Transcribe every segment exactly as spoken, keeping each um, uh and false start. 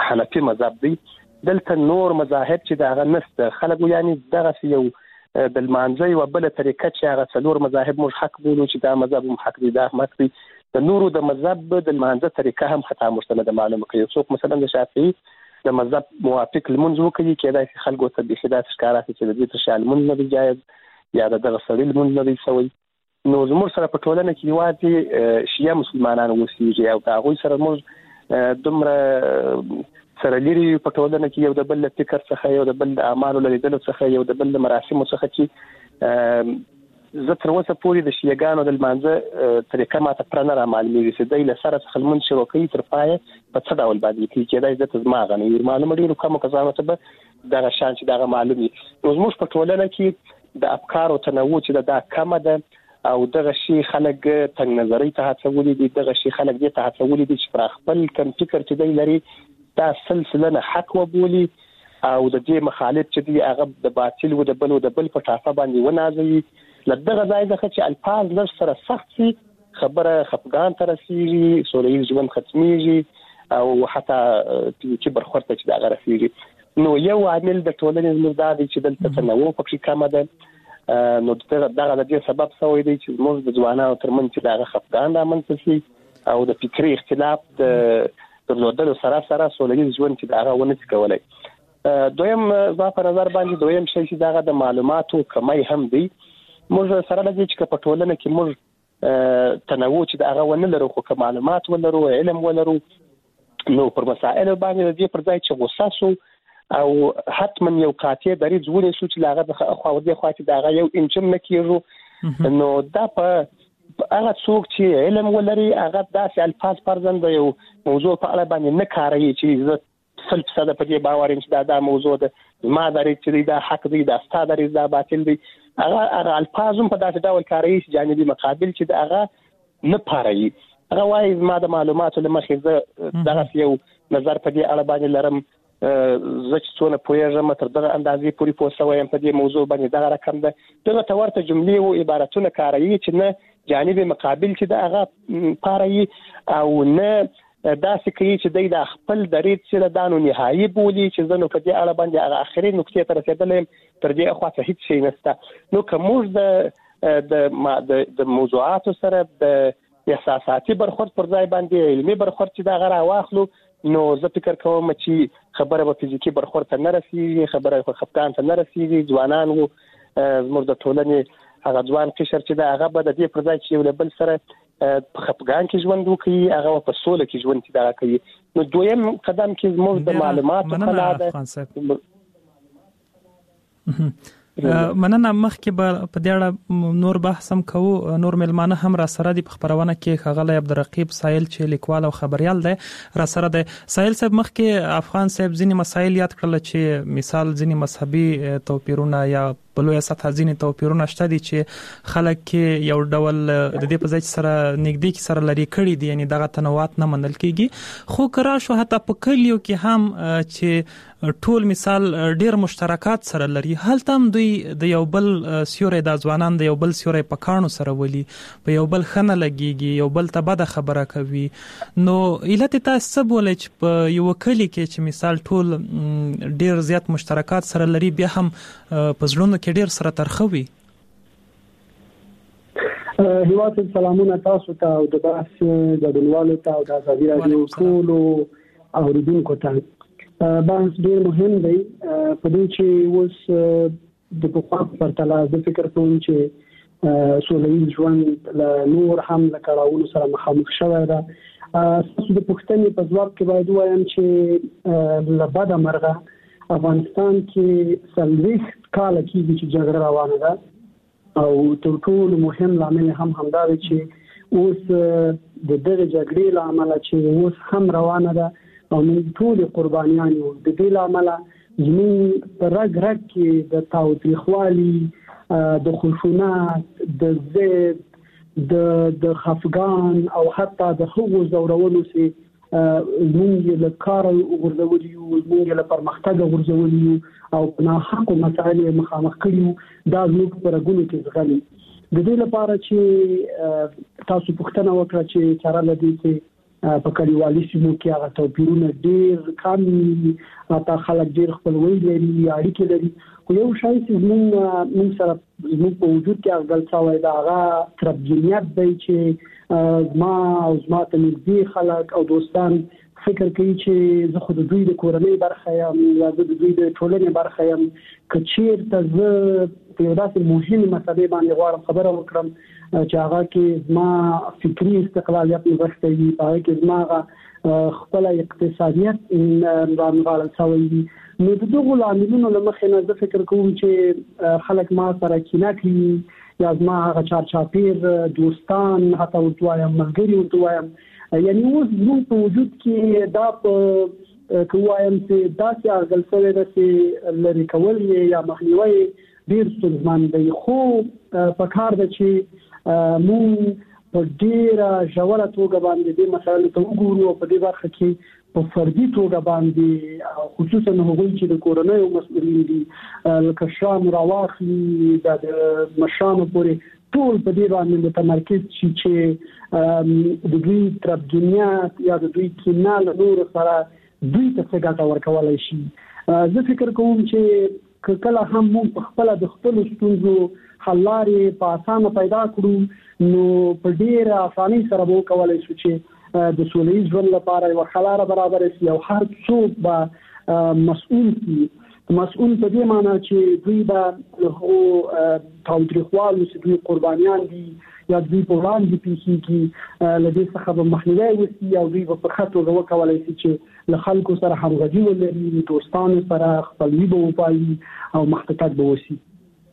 حنفي مذهب دی. دلته نور مذاهب چې دا غنسته خلک یعنی دغه یو د المانځي او بل طریقه چې هغه څلور مذاهب موږ حق بولو چې دا مذهب هم حق دی دا حق دی. د نورو د مذهب د المانځه طریقه هم خطا مستند معلومه کوي. څوک مثلا د شافعي د مذهب موافق لمونځ وکړي کېدای شي خلکو ته د خدای ښکارا چې د دې تشال مونږ نه دی جایز یا د دغه سړي مونږ نه دی سوی. نو زموږ سره په ټولنه کې یوازې شیعه مسلمانان اوسېږي او هغوی سره موږ دومره سره لري په ټولنه کې یو د بل فکر څخه یو د بل اعمالو لیدلو څخه یو د بل مراسمو څخه چې زه تر اوسه پورې د شیعهګانو د لمانځه طریقه ماته پوره نه رامعلومېږي چې دوی له سره څخه لمونځ شروع کوي تر پایه په څه ډول باندې کوي. کېدای شي درته زما هغه نه وي معلومه ډېرو کمو کسانو ته به دغه شان چې دغه معلوم وي. نو زموږ په ټولنه کې د افکارو تنوع چې دا کمه ده او دغه شی خلک تنګ نظرۍ ته هڅولي دي، دغه شی خلک دې ته هڅولي دي چې پر خپل کم فکر چې دی لري دا سلسله نه حق وبولي او د دې مخالف چې دی هغه د باطل او د بل او د بل په ټاپه باندې ونازوي. لدغه ځای څخه چې الفاظ لږ سره سخت شي خبره خفګان ته رسېږي، سوله ییز ژوند ختمېږي او حتی چې برخورد ته چې دغه رسېږي. نو یو عامل د ټولنې زموږ دا دی چې دلته تنوع پکې کمه ده. نو دغه د دې سبب شوی دی چې موږ د ځوانانو ترمنځ چې دغه خفګان رامنځته شي او د فکري اختلاف د درلودلو سره سره سوله ییز ژوند چې دغه ونه شي کولی. دویم زما په نظر باندې دویم شی چې دغه د معلوماتو کمی هم دی. موږ سره لږ چې په ټولنه کې موږ تنوع چې دغه ونه لرو خو که معلومات ولرو علم ولرو نو پر مسائلو باندې د دې پر ځای چې غوسه سو او حتما یو قاطع دریځ ونیسو چې هغه د خوا دې خوا چې دغه یو انچم نه کېږو. نو دا په هغه څوک چې علم ولري هغه داسې الفاظ فرضاً د یو موضوع په اړه باندې نه کاروي چې زه سل فیصده په دې باور یم چې دا دا موضوع ده زما دریځ چې دا حق دی دا ستا دریځ دا باطل دی. هغه هغه الفاظ هم په داسې ډول کاروي چې جانبي مقابل چې د هغه نه پاروي. هغه وایي زما د معلوماتو له مخې زه دغسې یو نظر په دې اړه باندې لرم، زه چې څونه پوهېږم تر دغه اندازې پورې پوه شوی یم په دې موضوع باندې دغه رقم ده. دغه ته ورته جملې او عبارتونه کاروي چې نه جانب مقابل چې د هغه پاروي او نه داسې کوي چې دی د خپل دریځ چې دا نو نهایي بولي چې زه نو په دې اړه باندې هغه آخري نقطې ته رسېدلی یم تر دې اخوا هېڅ شی نشته. نو که موږ د د موضوعاتو سره د احساساتي برخورد پر ځای باندې علمي برخورد چې دغه راواخلو نو زه فکر کوم چې خبره به فزیکي برخورد ته نه رسېږي، خبره به خفګان ته نه رسېږي. ځوانان وو زموږ د ټولنې هغه ځوان قشر چې دا هغه به د دې پر ځای چې یو له بل سره په خفګان کې ژوند وکړي هغه په سوله کې ژوند چې دغه کوي. نو دویم قدم کې زموږ د معلوماتو خلا ده. مننه. مخکې به په دې اړه نور بحث هم کوو. نور ملمانه هم را سره دي په خبرونه کې ښاغلی عبدالرقیب سایل چې لیکوال او خبریال دی را سره دی. سایل صاحب مخکې افغان صاحب ځینې مسایل یاد کړل چې مثال ځینې مذهبي توپیرونه یا په لویه سطحه ځینې توپیرونه شته دي چې خلک کې یو ډول د دې په ځای چې سره نږدې کې سره لرې کړي دي، یعنی دغه تنوعات نه منل کېږي. خو که راشو حتی په کلیو کې هم چې ټول مثال ډېر مشترکات سره لري، هلته هم دوی د یو بل سیوری د ځوانان د یو بل سیوری په کاڼو سره ولي، په یو بل ښه نه لګېږي، یو بل ته بده خبره کوي. نو علت یې تاسو څه بولئ چې په یو کلي کې چې مثال ټول ډېر زیات مشترکات سره لري بیا هم په زړونو کې ډېر سره ترخه وي؟ هیواد سلامونه تاسو ته او د بحث ګډونوالو ته او د ازادي راډیو ټولو اورېدونکو ته. بحث ډېر مهم دی په دې چې اوس د پخوا په پرتله زه فکر کوم چې سوله ییز ژوند له نور هم له کړاوونو سره مخامخ شوی ده. ستاسو د پوښتنې په ځواب کې باید ووایم چې له بده مرغه افغانستان کې څلوېښت کاله کېږي چې جګړه روانه ده او تر ټولو مهم لامل هم همدا دی چې اوس د دغه جګړې له امله چې اوس هم روانه ده او موږ ټولې قربانیان یو. د دې له امله زموږ په رګ رګ کې د تاوتریخوالي، د خشونت، د ضد، د خفګان او حتی د هغو ځورولو چې زمونږ یې له کاره غورځولي یو، زمونږ یې له پرمختګه غورځولي یو او په ناحقو مسایلو یې مخامخ کړي یو، دا زموږ په رګونو کې ځغلي. د دې لپاره چې تاسو پوښتنه وکړه چې چاره له دې چې په کلیوالي سیمو کې هغه توپیرونه ډېر کم دي، حتی خلک ډېر خپلوي لري، اړیکې لري. خو یو شی چې زموږ موږ سره زموږ په وجود کې هغه ګل شوی د هغه تربګنیت دی چې زما او زما ته نږدې خلک او دوستان فکر کوي چې زه خو د دوی د کورنۍ برخه یم یا زه د دوی د ټولنې برخه یم. که چېرته زه په یو داسې مهمې مسلې باندې غواړم خبره وکړم چې هغه کې زما فکري استقلالیت نغښتی وي، په هغه کې زما هغه خپله اقتصادیت رانغاړل شوی وي، نو د دغو لاملونو له مخې نه زه فکر کوم چې خلک ما سره کینه کوي یا زما هغه چارچاپیر دوستان، حتی ورته وایم ملګري ورته وایم. یعنی اوس زموږ په وجود کې دا په که وایم چې داسې اغږل شوی ده چې لرې کول یې یا مخنیوی یې ډېر ستونزمن دی. خو پکار ده چې موږ په ډېره ژوره توګه باندې دې مسایلو ته وګورو او په دې برخه کې په فردي توګه باندې خصوصا هغوی چې د کورنیو مسؤلین دي لکه شران راواخلي د مشرانو پورې ټول په دې باندې متمرکز شي چې د دوی تربګنیت یا د دوی کینه له نورو سره دوی ته څه ګټه ورکولی شي. زه فکر کوم چې کله هم موږ په خپله د خپلو ستونزو حل لارې په اسانه پیدا کړو نو په ډېره اسانۍ سره به وکولی شو چې د سوله ییز ژوند لپاره یوه ښه لاره برابره شي او هر څوک به مسؤول شي. مسؤول په دې معنی چې دوی به هغو تاوتریخوالو چې دوی قربانیان دي یا دوی په وړاندې پیښیږي له دې څخه به مخنیوی وشي او دوی به په ښه توګه وکولی شي چې له خلکو سره همغږي ولري، دوستانو سره خپلوي به وپالي او مخ ته تګ به وشي.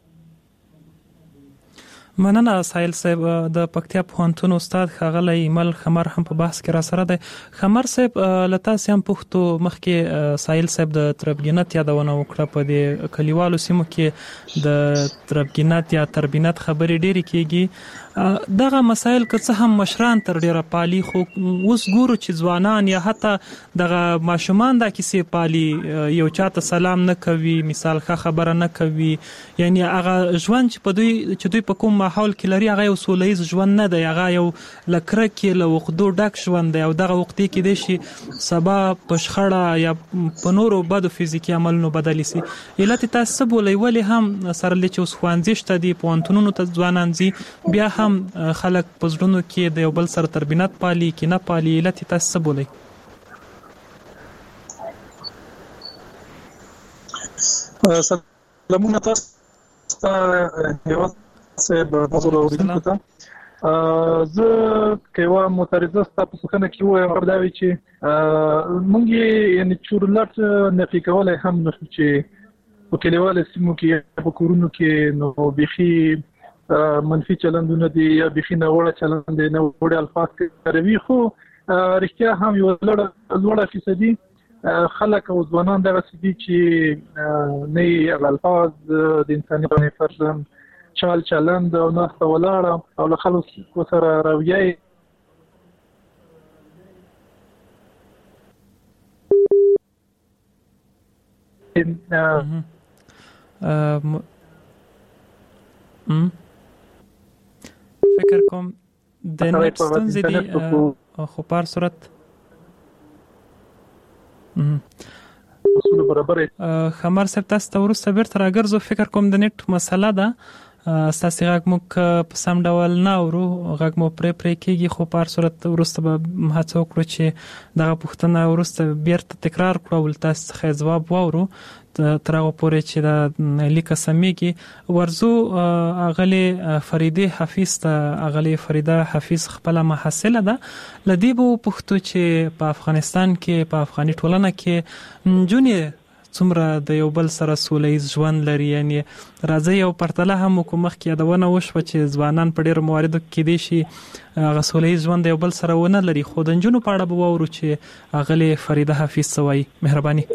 مننه سایل صاحب. د پکتیا پوهنتون استاد ښاغلی ایمل خمر هم په بحث کې را سره دی. خمر صاحب له تاسې هم پوښتو، مخکې سایل صاحب د تربګنیت یادونه وکړه، په دې کلیوالو سیمو کې د تربګنیت یا تربینت خبرې ډېرې کېږي. دغه مسایل که څه هم مشران تر ډېره پالي، خو اوس ګورو چې ځوانان یا حتی دغه ماشومان دا کیسې پالي، یو چاته سلام نه کوي، مثال ښه خبره نه کوي، یعنی هغه ژوند چې په دوی چې دوی په کوم ماحول کې لري هغه یو سوله ییز ژوند نه دی، هغه یو له کرکې له عقدو ډک ژوند دی او دغه عقدې کیدای شي سبا په شخړه یا په نورو بدو فزیکي عملونو بدلې شي. علت یې تاسو څه بولئ؟ ولې هم سره له چې اوس ښوونځي شته دي، پوهنتونونو ته ځوانان ځي، بیا هم خلک په زړونو کې د یو بل سره تربینت پالي، کینه پالي؟ علت یې تاسو څه بولئ؟ سلامونه تاسو ته یو څه به موضوع اوریدونکو ته. زه که یوه معترضه ستا په سخنه کې ووایم هغه دا وي چې موږ یې یعنې چورلټ نفي کولی هم نه شو چې په کلیوالو سیمو کې په کورونو کې نو بیخي منفي چلندونه دي یا بیخي ناوړه چلند دی، ناوړه الفاظ کاروي. خو رښتیا هم یوه لوړه فیصدي خلک او ځوانان دغسې دي چې نه یې هغه الفاظ د انساني باندې فرضاً چال چلند او ناسته ولاړه او له خلکو سره رویه یې فکر کوم د نت ستونزې دي، خو په هر صورت خمر صاحب تاسو ته وروسته بیرته راګرځو. فکر کوم د نت مسله ده، ستاسې غږ موږ په سم ډول نه اورو، غږ مو پرې پرې کېږي، خو په هر صورت وروسته به هڅه وکړو چې دغه پوښتنه وروسته بیرته تکرار کړو او له تاسو څخه یې ځواب واورو تر هغه پورې چې د لیکه سمیږي. ورځو اغلې فریده حفیظ ته، اغلې فریده حفیظ خپله محصله ده. له دې به وپوښتو چې په افغانستان کې، په افغاني ټولنه کې نجونې څومره د یو بل سره سوله ییز ژوند لري؟ یعنی راځي یو پرتله هم وکړو. مخکې یادونه وشوه چې ځوانان په ډېرو مواردو کې کیدای شي هغه سوله ییز ژوند د یو بل سره ونه لري، خو د نجونو په اړه به واورو چې اغلې فریده حفیظ څه وایي. مهرباني.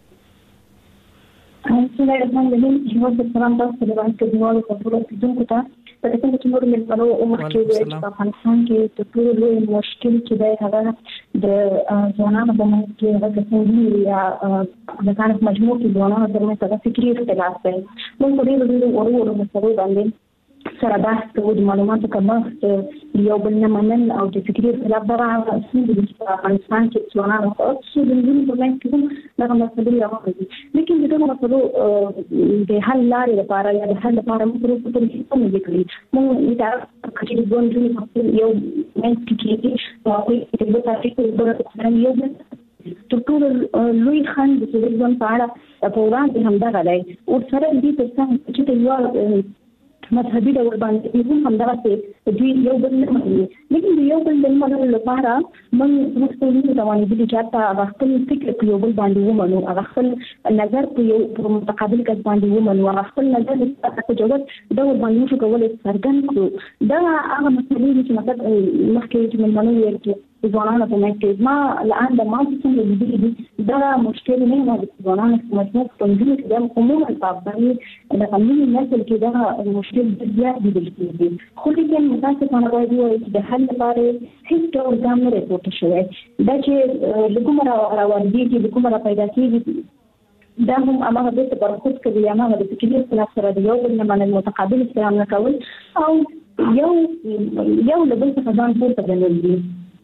بسم الله الرحمن الرحیم. هیواد سلام تاسو ته د باندې کډوالو په ټولو پیډونکو ته په دې کې چې موږ ملګرو عمر کې وایي په افغانستان کې د ټولو لوی مشکل کې دی هغه د ځوانانو په منځ کې هغه څنګه یا د کانت مجموع کې ځوانانو ترمنځ هغه فکري اختلاف دی. موږ په دې ډول ورو ورو مسلې باندې سره بحث کوو د معلوماتو کمښت یو بل نه منل او د فکري اختلاف دغه ستونزې دي په افغانستان کې ځوانان او څو د نجونو په منځ کې هم دغه مسلې روانې دي. لیکن د دغه مسلو د حل لارې لپاره یا د حل لپاره موږ پروسه ته هیڅ نه کوي. موږ دا چې د ژوند یو منځ کې کېږي او هغوی د بل تاریخ یو تر ټولو لوی خنډ د سیاسي ژوند په اړه په وړاندې همدغه دی. ورسره د دې تر څنګ چې یو مذهبي ډول باندې هم همدغسې دوی یو بل نه مني. لیکن د یو بل د منلو لپاره موږ موږ ټولنې روانېدلي چې حتی هغه خپل فکر په یو بل باندې ومنو، هغه خپل نظر په یو پر متقابل کس باندې ومنو، هغه خپل نظر په جوت ډول باندې نشو کولی څرګند کړو. دا هغه مسلې دي چې مثلا مخکې چې مېلمنو ویل چې ځوانانو په منځ کې ما لعنده ما څنګه لیدلي دي دا مشکل نه دی. د ځوانانو په مجموع په نجونو کې دا عموما په افغاني د قانوني نسل کې دا مشکل زیات لیدل کېږي. خو لیکن متاسفانه باید ووایو چې د حل لپاره هېڅ ډول ګام نه دی پورته شوی. دا چې له کومه راواردېږي له کومه راپیدا کېږي دا هم هماغه بېرته برخود کوي، هماغه د فکري اختلاف سره د یو بل نه منل، متقابل احترام نه کول او یو یو له بل څخه ځان پورته ګڼل دي.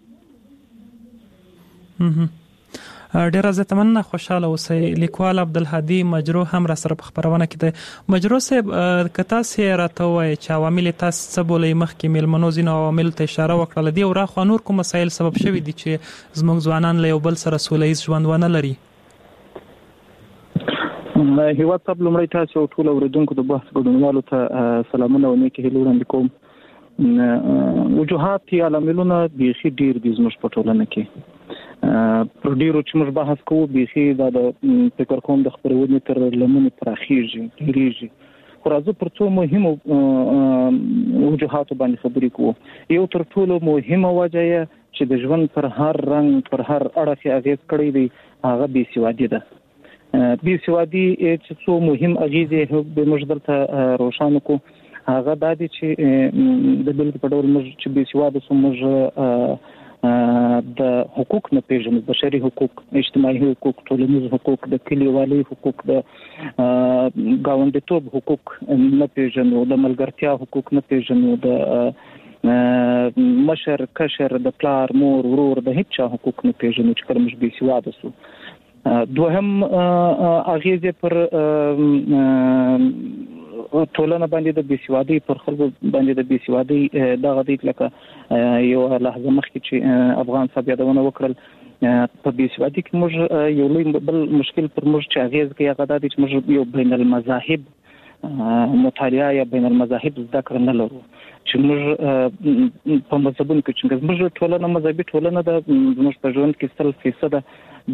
ډیره زه مننه، خوشاله اوسئ. لیکوال عبدالهادي مجروح هم را سره په خبرونه کې دی. مجروح صاحب که تاسو راته وایئ چې عوامل تاسو څه بولئ، مخکې میلمنو ځینو عواملو ته اشاره وکړله، دې وراخوا نور کوم مسایل سبب شوي دي چې زموږ ځوانان له یو بل سره سوله ییز ژوند ونه لري؟ هیواد صاحب لومړی تاسو ټول اوریدونکو د بحث ګډونوالو ته سلامونه او نیکې هیلې وړاندې کوم. وجوهات یا عاملونه بیخي ډیر دي زموږ په ټولنه کې. پر ډیرو چې موږ بحث کوو بیخي دا د فکر کوم د خپرونې تر لمنې پراخیږي ډیریږي. خو راځو پر څو مهمو وجوهاتو باندې خبرې کوو. یو تر ټولو مهمه وجه یې چې د ژوند پر هر رنګ پر هر اړخ یې اغېز کړی دی هغه بې سوادي ده. بې سوادي چې څو مهم اغېزې به موږ دلته روښانه کړو هغه دا دي چې د بېلګې په ډول موږ چې بې سواده سو موږ د حقوق نه پیژنو، بشري حقوق، اجتماعي حقوق، ټولنیز حقوق، د کلیوالي حقوق، د ګاونډیتوب حقوق نه پیژنو، د ملګرتیا حقوق نه پیژنو، د مشر کشر د پلار مور ورور د هیڅ حقوق نه پیژنو چې کله موږ بې سواده سو. دوهم اغیزه پر ټولنه باندې د بېسوادۍ پر خلکو باندې د بېسوادۍ دغه دی لکه یو لحظه مخکې چې افغان صاحب یادونه وکړل په بېسوادۍ کې موږ یو لوی بل مشکل پر موږ چې اغیز کوي هغه دا دی چې موږ یو بین المذاهب مطالعه یا بین المذاهب زده کړه نه لرو چې موږ په مذهبونو کې چې موږ ټولنه مذهبي ټولنه ده، موږ په ژوند کې سل فیصده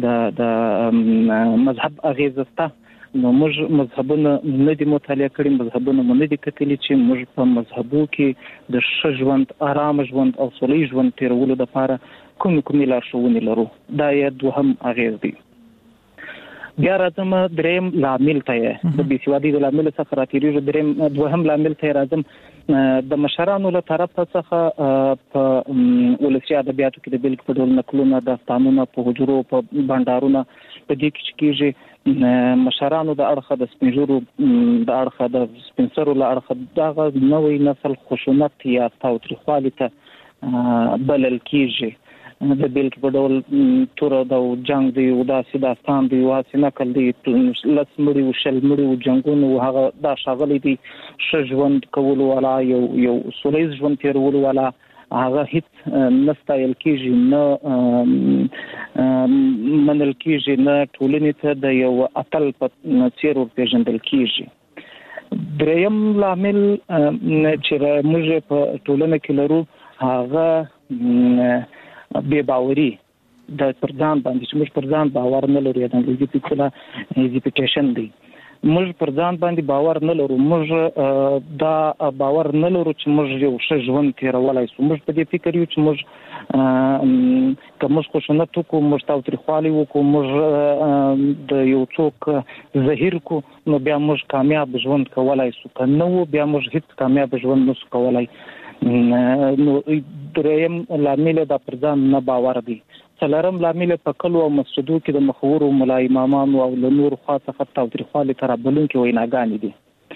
د مذهب اغیز شته. نو موږ مذهبونه نه دي مطالعه کړي، مذهبونه مو نه دي کتلي چې موږ په مذهبو کې د ښه ژوند، آرام ژوند او سوله ییز ژوند تېرولو دپاره کومې کومې لارښوونې لرو. دا یې دوهم اغیز دی. بیا راځم دریم لامل ته یې د بېسوادۍ د لامل څخه راتېرېږو. دریم دوهم لامل ته یې راځم د مشرانو له طرفه څخه په ولسي ادبیاتو کې د بېلګې په ډول نکلونه، داستانونه په حجرو په بنډارونه په دې کې چې کېږي مشرانو د اړخه د سپین ږیرو د اړخه د سپین سرو له اړخه دغه نوی نسل خشونت یا تاوتریخوالي ته بلل کېږي. د بېلګې په ډول توره ده او جنګ دی او داسې داستان دی او هسې نکل دی، لس مړي و شل مړي و جنګونه و هغه دا ښاغلی دی ښه ژوند کولو والا یو یو سوله ییز ژوند تېرولو والا هغه هیڅ نه ستایل کېږي، نه منل کېږي، نه ټولنې ته د یو اتل په څېر ورپېژندل کېږي. دریم لامل چې موږ په ټولنه کې لرو هغه بې باوري د پر ځان باندې چې موږ پر ځان باور نه لرو، یا د انګلیزي په اصطلاح هیزیټیشن دی. موږ پر ځان باندې باور نه لرو، موږ دا باور نه لرو چې موږ یو ښه ژوند تېرولی شو. موږ په دې فکر یو چې موږ که موږ خشونت وکړو، موږ تاوتریخوالی وکړو، موږ د یو څوک زهیر کړو، نو بیا موږ کامیاب ژوند کولی شو، که نه و بیا موږ هیڅ کامیاب ژوند نشو کولی. نو دریم لامل دا پر ځان نه باور دی. څلورم لامل په کلو او مسجدو کې د مخورو ملا امامانو او له نورو خوا څخه تاوتریخوالي ته رابلونکي ویناګانې دي.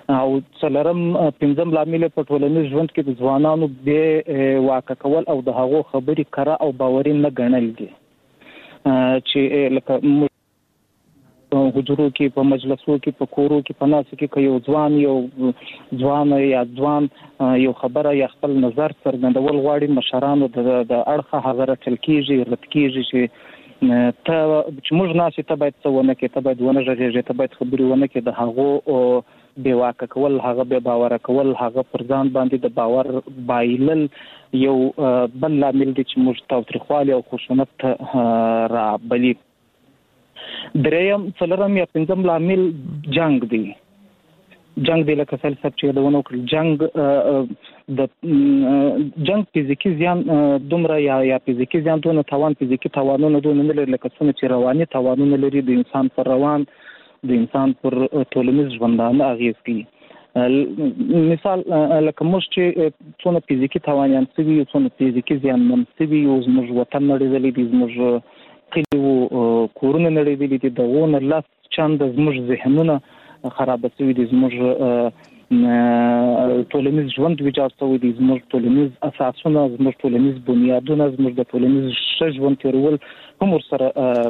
او څلورم پنځم لامل په ټولنیز ژوند کې د ځوانانو به واقع کول او د هغو خبرې کړه او باوري نه ګڼل دي چې لکه حجرو کې په مجلسو کې په کورو کې په ناس کې یو ځوان یو ځوان یا ځوان یو خبره یا خپل نظر څرګندول غواړي مشرانو د اړخه هغه رټل کېږي رد کېږي چې ته چې موږ ناسې ته باید څه ونه کې ته باید ونه غږېږې ته باید خبرې ونه کې د هغو بې واکه کول هغه بې باوره کول هغه پر ځان باندې د باور بایلل یو بل لامل دی چې موږ تاوتریخوالي او خشونت رابلي. دریم څلورم یا پنځم لامل جنگ دی جنگ دی لکه سل سب چې دونه وکړي جنگ د جنگ فزیکی زیان دومره یا یا فزیکی زیان دونه توان فزیکی توانونه دونه نه لري لکه څنګه چې رواني توانونه لري د انسان پر روان د انسان پر ټولنیز ژوندانه اغیز کوي. مثال لکه موږ چې څونه فزیکی توانیان سوي څونه فزیکی زیان من سوي یو زموږ وطن نړیدلی دی زموږ کلیو کورونه نړیدلی دي دغونه لاس چند زموږ ذهنونه خراب شوي دي زموږ ټولنیز ژوند ویجاړ شوی دی زموږ ټولنیز اساسونه زموږ ټولنیز بنیادونه زموږ د ټولنیز ژوند تیرول هم ورسره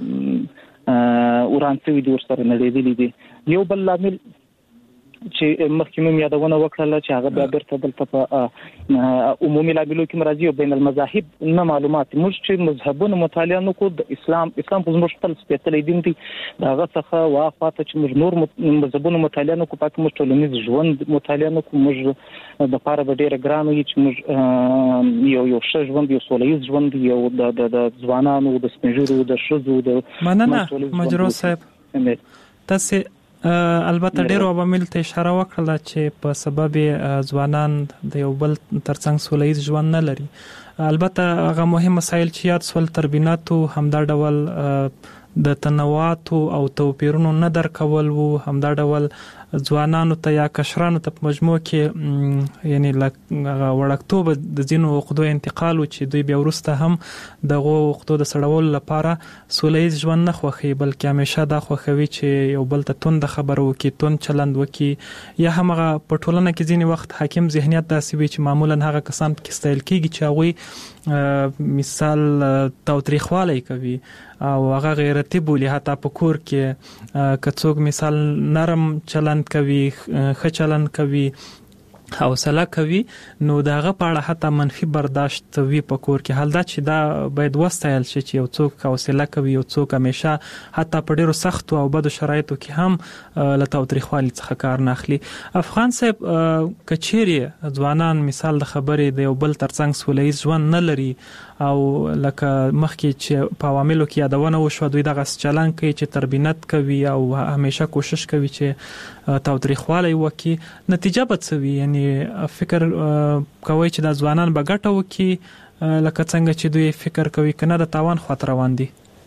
وران شوي دي ورسره نړیدلی دي. یو بل لامل چې مخکې مې یادونه وکړله چې هغه بیا بیرته دلته په عمومي لاملو کې راځي او بین المذاهب نه معلومات موږ چې مذهبونه مطالعه نکړو د اسلام اسلام په زموږ خپل سپېڅلی دین دی د هغه څخه واخواته چې موږ نور مذهبونه مطالعه نکړو پاک موږ ټولنیز ژوند مطالعه نکړو موږ د پاره به ډېره ګران وي چې موږ یو یو ښه ژوند یو سوله ییز ژوند یو د ځوانانو د سپین ږیرو د ښځو د مننه مجروح صاحب تاسو البته ډیرو عوامل ته اشاره وکړه چې په سبب ځوانان د یو بل ترڅنګ سولهییز ژوند نه لري. البته هغه مهم مسایل چې یاد سول تربیناتو همدا ډول د تنوعات او توپیرونو نه درکول وو همدا ډول ځوانانو ته یا کشرانو ته په مجموع کې یعنی وړکتوب د ځینو عقدو انتقال چې دوی بیا وروسته هم دغه عقدو د سړولو لپاره سولهییز ژوند نه خوښي بلکې همیشه دا خوښوي چې یو بل ته توند خبرو کې توند چلند وکي یا هم هغه په ټولنه کې ځینې وخت حاکم ذهنیت داسې وي چې معمولا هغه کسان پکې ستایل کېږي چې هغوی مثال تاوتریخوالی کوي او هغه غیرتی بولی حتی په کور کې کڅوګ مثال نرم چلند کوي ښه چلند کوي حوصله کوي نو داغه پاړه حتی منفي برداشت وی په کور کې حال دا چې دا باید وستایل شي چې یو څوک حوصله کوي یو څوک همیشه حتی په ډیرو سخت او بدو شرایطو کې هم لته تاریخوالي څخه کار نه اخلي. افغان صاحب کچيري ځوانان مثال د خبرې د یو بل ترڅنګ سولهییز ژوند نه لري او لکه مخکې چې په عواملو کې یادونه وشو دوی دغه چلن کوي چې تربینت کوي او همیشه کوشش کوي چې تاوتریخوالی وکړي نتیجه به څه وي یعنی فکر کوي چې د ځوانان به ګټه وکړي لکه څنګه چې دوی فکر کوي کنه د تاوان خاطر روان دي.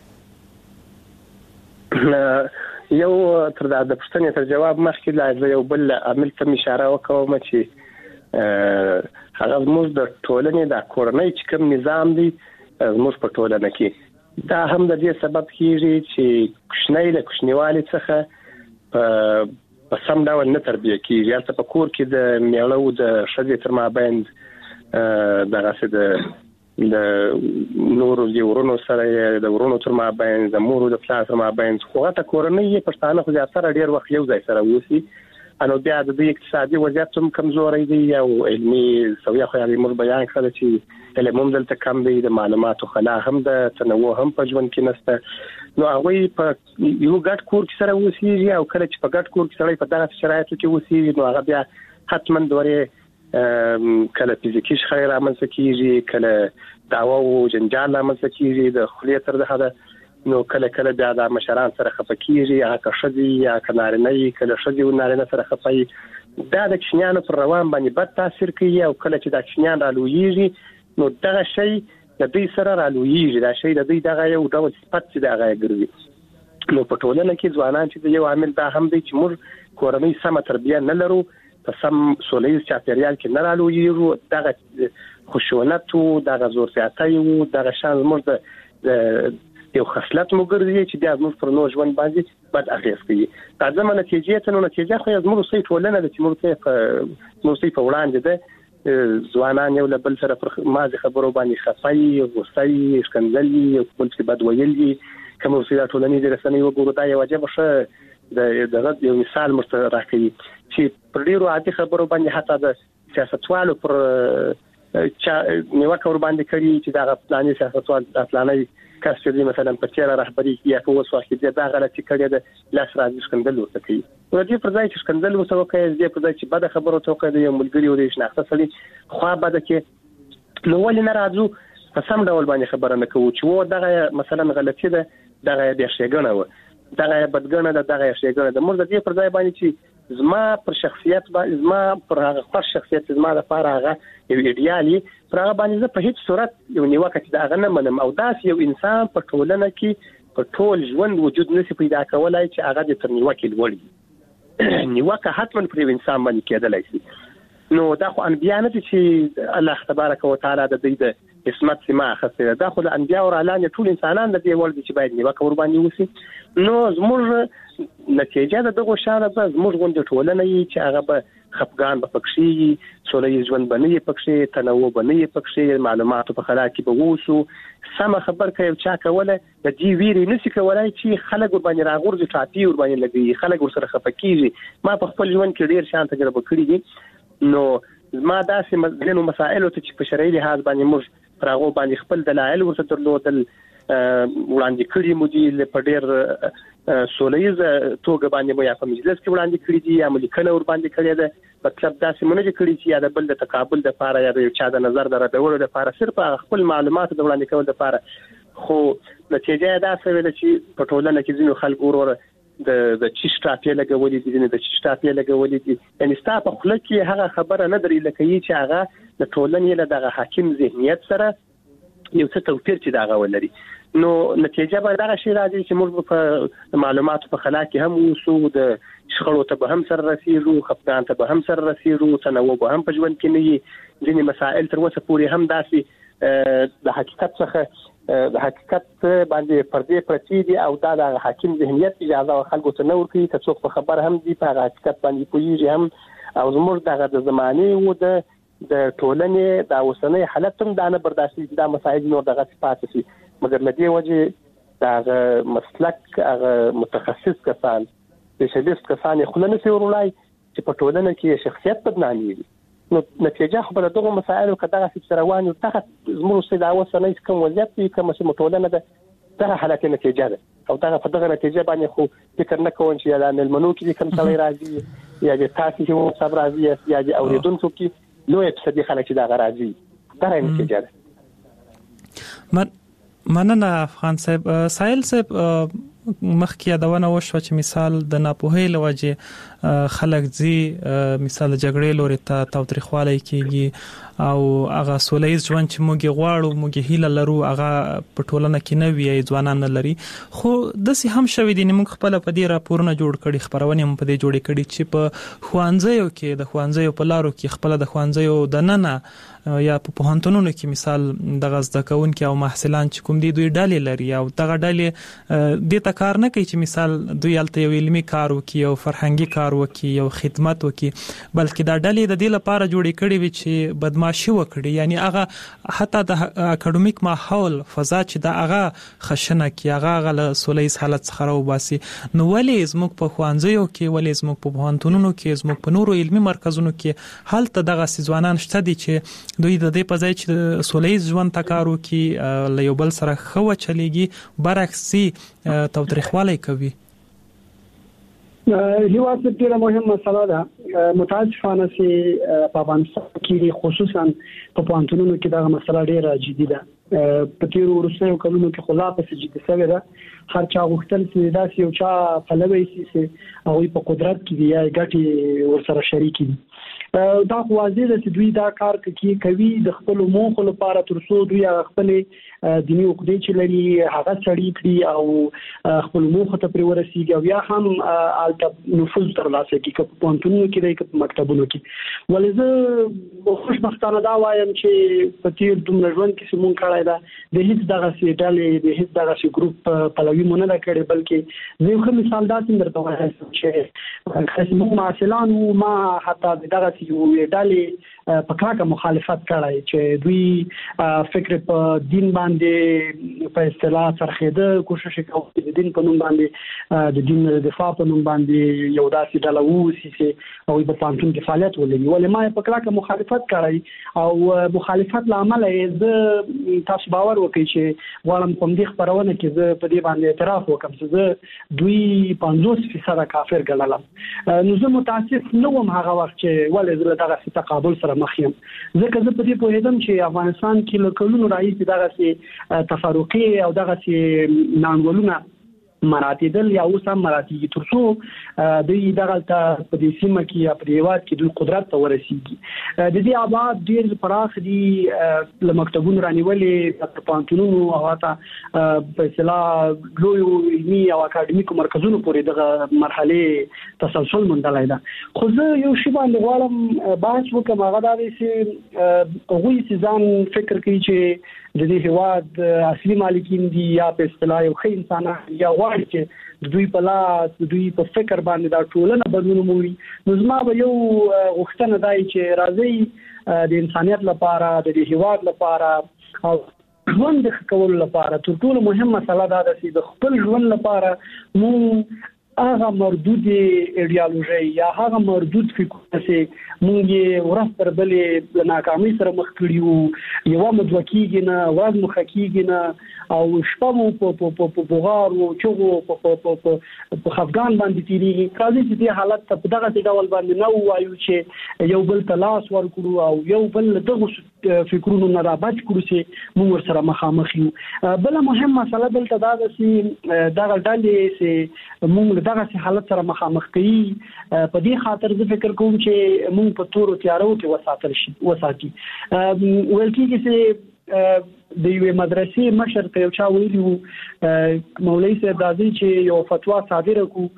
یو تر دا د پښتنې تر جواب مخکې لا یو بل عامل ته اشاره وکوم چې هغه موږ د ټولنې د کورنۍ چې کوم نظام دی موږ په ټولنه کې دا هم د دې سبب کیږي چې کوچنی له کوچنیوالي څخه په سم ډول نه تربیه کیږي یا په کور کې د میړو د ښځې تر مابین دغه څه د د نورو ورونو سره د ورونو تر مابین د مورو د پلار تر مابین خو هغه کورنۍ پښتانه خو زیاتره ډیر وخت یو ځای سره وسی انو بیا د اقتصادي وضعیت هم کمزوري دی او علمي سویا خو یې موږ بیان کړل چې علم هم دلته کم دی د معلوماتو خلا هم د تنوع هم په ژوند کې نشته نو هغه په یو ګډ کور کې سره وسیږي او کله چې په ګډ کور کې سره په دغه شرایطو کې وسیږي نو هغه بیا حتما دوره کله فزیکی شخړې رامنځته کیږي کله دعوا او جنجال رامنځته کیږي د خلیه تر دغه نو کله کله بیا د مشران سره خپکیږي یا که شدي یا کنارنه کله شدي و نارینه سره خپي دا د کشنیانو پر روان باندې بد تاثیر کوي او کله چې د کشنیان رالویږي نو دغه شی د دې سره رالویږي دا شی د دې دغه یو ډول صفت چې دغه ګرځي نو په ټولنه کې ځوانان چې یو عامل دا هم دی چې موږ کورنۍ سم تربیه نه لرو په سم سولهییز چاپیریال کې نه رالویږو دغه خشونت او دغه زور زیاتی او دغه شان موږ د یو خصلت مو ګرځي چې بیا موږ پر نو ژوند باندې بد اغیز کوي. تازه نتیجې ته نو نتیجه خو زموږ سي ټولنه د چې موږ ته موږ سي په وړاندې ده ځوانان یو بل سره پر مازه خبرو باندې خفای غوسای شکنځلي او بل څه بد ویلي کوم څه د ټولنې د رسنۍ وګورو دا یو واجب شه د دغه یو مثال مرته راکړي چې پر ډیرو عادي خبرو باندې حتی د سیاستوالو پر چا نیوکه ور باندې کړي چې دا پلاني سیاستوال د پلاني کس چې مثلا په چیرې رهبری کې په وسو کې دا غلطي کړي د لاس راځي شکندل ورته کوي. نو دې پر ځای چې شکندل ورته کوي دې پر ځای چې بده خبرو ته کوي یو ملګری و دې شناخته سړي خو بده کې نو ولې نه راځو په سم ډول باندې خبره نه کوو چې و دغه مثلا غلطي ده دغه د شیګنه و دغه بدګنه ده دغه شیګنه ده مرده دې پر ځای باندې چې زما پر شخصیت باندې زما پر هغه خاص شخصیت زما د فار هغه یو ایډیالي پر هغه باندې زه په هیڅ صورت یو نیوکه چې دا غنه منم او داس یو انسان په ټولنه کې په ټول ژوند وجود نشي پیدا کولای چې هغه د تر نیوکه لوړي نیوکه حتما پر انسان باندې کېدلای شي. نو دا خو انبیا نه چې الله تبارک وتعالى د دې د اسمت سما خسته دا خو د انبیا او اعلان ټول انسانان د دې ول چې باید نیوکه ور باندې وسی. نو زموږ نتیجه د دغه شانه به زموږ غونډه ټولنه یې چې هغه به خپګان به پکشي سولې ژوند باندې پکشي تنوع باندې پکشي معلوماتو په خلا کې به ووسو سم خبر کوي چا کوله د دې ویری نسی کولای چې خلک ور باندې راغورځي ټاپي ور باندې لګي خلک ور سره خپکیږي. ما په خپل ژوند کې ډیر شان تجربه کړې دي. نو ما داسې مزګنو مسائل ته چې په شرعي لحاظ باندې موږ پر هغه باندې خپل دلایل ورته درلودل وړاندې کړی مو دي په ډیر سولېز توګه باندې مو یا په مجلس کې وړاندې کړی دي یا ملکانه ور باندې کړی ده مطلب داسې مونږ کړی چې یا د بل د تقابل د لپاره یا د چا د نظر درلودلو لپاره صرف خپل معلومات د وړاندې کول لپاره خو نتیجه دا څه ویل چې په ټولنه کې ځینو خلک ورور د د چی شټاپې لګولې دي نه د چی شټاپې لګولې دي یعنی ستا په خله کې هغه خبره نه درې لکه چې هغه د ټولنې له دغه حاکم ذهنیت سره یو څه توپیر چې دغه ولري. نو نتیجه به دا شي راځي چې موږ په معلوماتو په خلا کې هم وسو د شخړو ته به هم سره رسیدو خپګان ته به هم سره رسیدو تنوع به هم په ژوند کې نه وي ځینې مسائل تر اوسه پورې هم داسې د حقیقت څخه د حقیقت باندې پردې پرتی دي او دا د حاکم ذهنیت اجازه خلکو ته نه ورکوي که څوک په خبر هم دي په حقیقت باندې پوهیږي هم او زموږ دغه د زمانه و د د ټولنې د اوسنۍ حالت هم دا نه برداشت دا مسایل نور دغه پاتې شي مګر لدی وجه دا مسلک هغه متخصص کسان سپیشلیست کسان خلنه سي ورولای چې په ټولنه کې شخصیت بدنامي نو نتیجه خو به دغه مسایل کداغه چې روان او تخت زموږ سي دا اوسنۍ کوم وضعیت کوي کوم چې ټولنه ده دا حالت نتیجه ده او دا په دغه نتیجه باندې خو فکر نه کوم چې دا ملمنو کې کوم څه راځي یا د تاسو چې صبر راځي یا د اوریدونکو کې نو اپسدي خلک دا غراځي دا نتیجه ده. من مننه افغان صاحب سایل صاحب مخکې یادونه وشو چې مثال د ناپوهۍ لوجه خلک زی مثال جګړې لوري ته تاوتریخوالی کیږي او هغه سولېز ژوند چې موږ غواړو موږ هیله لرو هغه په ټولنه کې نه وي ځوانان نه لري خو د سي هم شوي دي موږ خپل په دې راپورونه جوړ کړي خبرونه هم په دې جوړ کړي چې په خوانځیو کې د خوانځیو په لارو کې خپل د خوانځیو د نننه یا په پوهنتونونو کې مثال د غزد کوونکو او محصلان چې کوم دي دوی ډالې لري او دغه ډالې د تا کار نه کوي چې مثال دوی الته یو علمي کار وکي او فرهنګي کار وکي او خدمت وکي بلکې دا ډالې د دې لپاره جوړې کړي وي چې بدمعشي وکړي یعنی هغه حتی د اکیډمیک ماحول فضا چې دا هغه خشنه کې هغه غل سولېز حالت څخه راوباسي نو ولې زموږ په خوانځیو کې ولې زموږ په پوهنتونونو کې زموږ په نورو علمي مرکزونو کې حالت دغه ځوانان شته دي چې دوی د دې په ځای چې سولېز ژوند تکارو کې له یو بل سره خو چلېږي برعکسي توتریخوالی کوي. یو څه ډیره مهمه مسله ده متاسفانه چې په افغانستان کې خصوصا په پوهنتونونو کې دا مسله ډیره جدي ده په تیر ورسره کلونو کې خلا په جدي سره ده هر چا غوښتل چې دا یو چا فلوي سي او په قدرت کې یا ګټي ورسره شریک دي دا واضح ده چې دوی دا کار کوي کوي د خپل موخو لپاره ترڅو دوی خپل دیني عقدې چې لري هغه سړی کړي او خپل موخه ته پرې ورسیږي او یا هم الته نفوذ ترلاسه کوي په پونتونو کې د په مکتبونو کې ولې زه خوشبختانه دا وایم چې په تیر دومره ژوند کې سمون کړای دا د هیڅ دغه سي ډلې د هیڅ دغه سي ګروپ پلوي مونږ نه کړی بلکې زه خو مثال دا څنګه درته وایم چې خصمو معاصلان ما حتی دغه سي ډلې په کاکه مخالفت کړای چې دوی فکر په دین باندې په اصطلاح سرخېده کوشش کوي د دین په نوم باندې د دین دفاع په نوم باندې یو داسې ډله ووسی چې او په پانتون کې فعالیت ولري ولې ما په کاکه مخالفت کړای او مخالفت لامل یې تاسو باور وکړئ چې غواړم کوم دي خبرونه کې زه په دې باندې اعتراف وکم چې زه دوی پنځوس فیصد کافر ګڼلم نو زه متاسف نه وم هغه وخت چې ولې زه دغه تقابل سره مخ یم ځکه زه په دې پوهیدم چې افغانستان کې له کلونو راځي دغه سي تفرقي او دغه سي نانولونه مراتیدل یا اوس هم مراتیږي ترڅو د دغه په دې سیمه کې یا په هیواد کې دوی قدرت ته ورسیږي د دې آباد ډیر پراخ دي له مکتبونو رانیولې د پانتونونو او حتی په اصطلاح لوی علمي او اکاډمیکو مرکزونو پورې دغه مرحله تسلسل مندلای ده خو زه یو شی باندې غواړم بحث وکم هغه دا دی چې هغوی ځان فکر کوي چې د دې هیواد اصلي مالکین دي یا په اصطلاح یو ښه انسانان یا غواړي چې دوی په لاس دوی په فکر باندې دا ټولنه بدلون مومي نو زما به یو غوښتنه دی چې راځي د انسانیت لپاره د دې هیواد لپاره او ژوند د کولو لپاره تر ټولو مهمه مسله دا ده چې د خپل ژوند لپاره مو هغه مردود ایډیالوژي یا هغه مردود فکرونه چې مونږ یې ورځ تر بلې د ناکامۍ سره مخ کړیو یو مدوکیږي نه ورځ مخ کیږي نه او شپه مو په په په بغار او چغو په په په خفګان باندې تیریږي راځي چې دې حالت ته په دغه ډول باندې نه وایو چې یو بل تلاش ورکړو او یو بل دغه فکرونو نه را بچ کړو چې موږ سره مخامخ یو بل مهم مسله دلته دا ده چې دغه ډلې چې موږ دغه حالت سره مخامخ کوي په دې خاطر زه فکر کوم چې موږ په تورو تیارو کې وساتل شي وساتي ویل کېږي چې د یوې مدرسې مشر ته یو چا ویلي وو مولوي صاحب راځي چې یو فتوا صادره کړو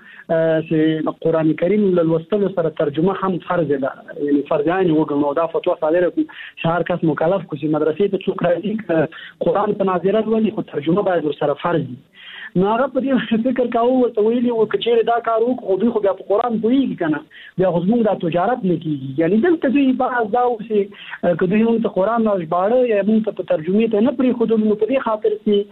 چې قرآن کریم له لوستلو سره ترجمه هم فرض ده یعنی فرضیان وګڼو دا فتوا صادره کړو چې هر کس مکلف کو چې مدرسې ته څوک راځي قرآن په ناظرت ولي خو ترجمه باید ورسره فرض وي نو هغه په دې فکر کاوه ورته ویلي و چې دا کار وکړو دوی خو بیا په قرآن پوهېږي که نه بیا خو زموږ دا تجارت نه کېږي یعنی دلته دوی بعض دا و چې که دوی موږ ته قرآن راژباړه یا موږ ته په ترجمې ته نه پرېښودل نو په دې خاطر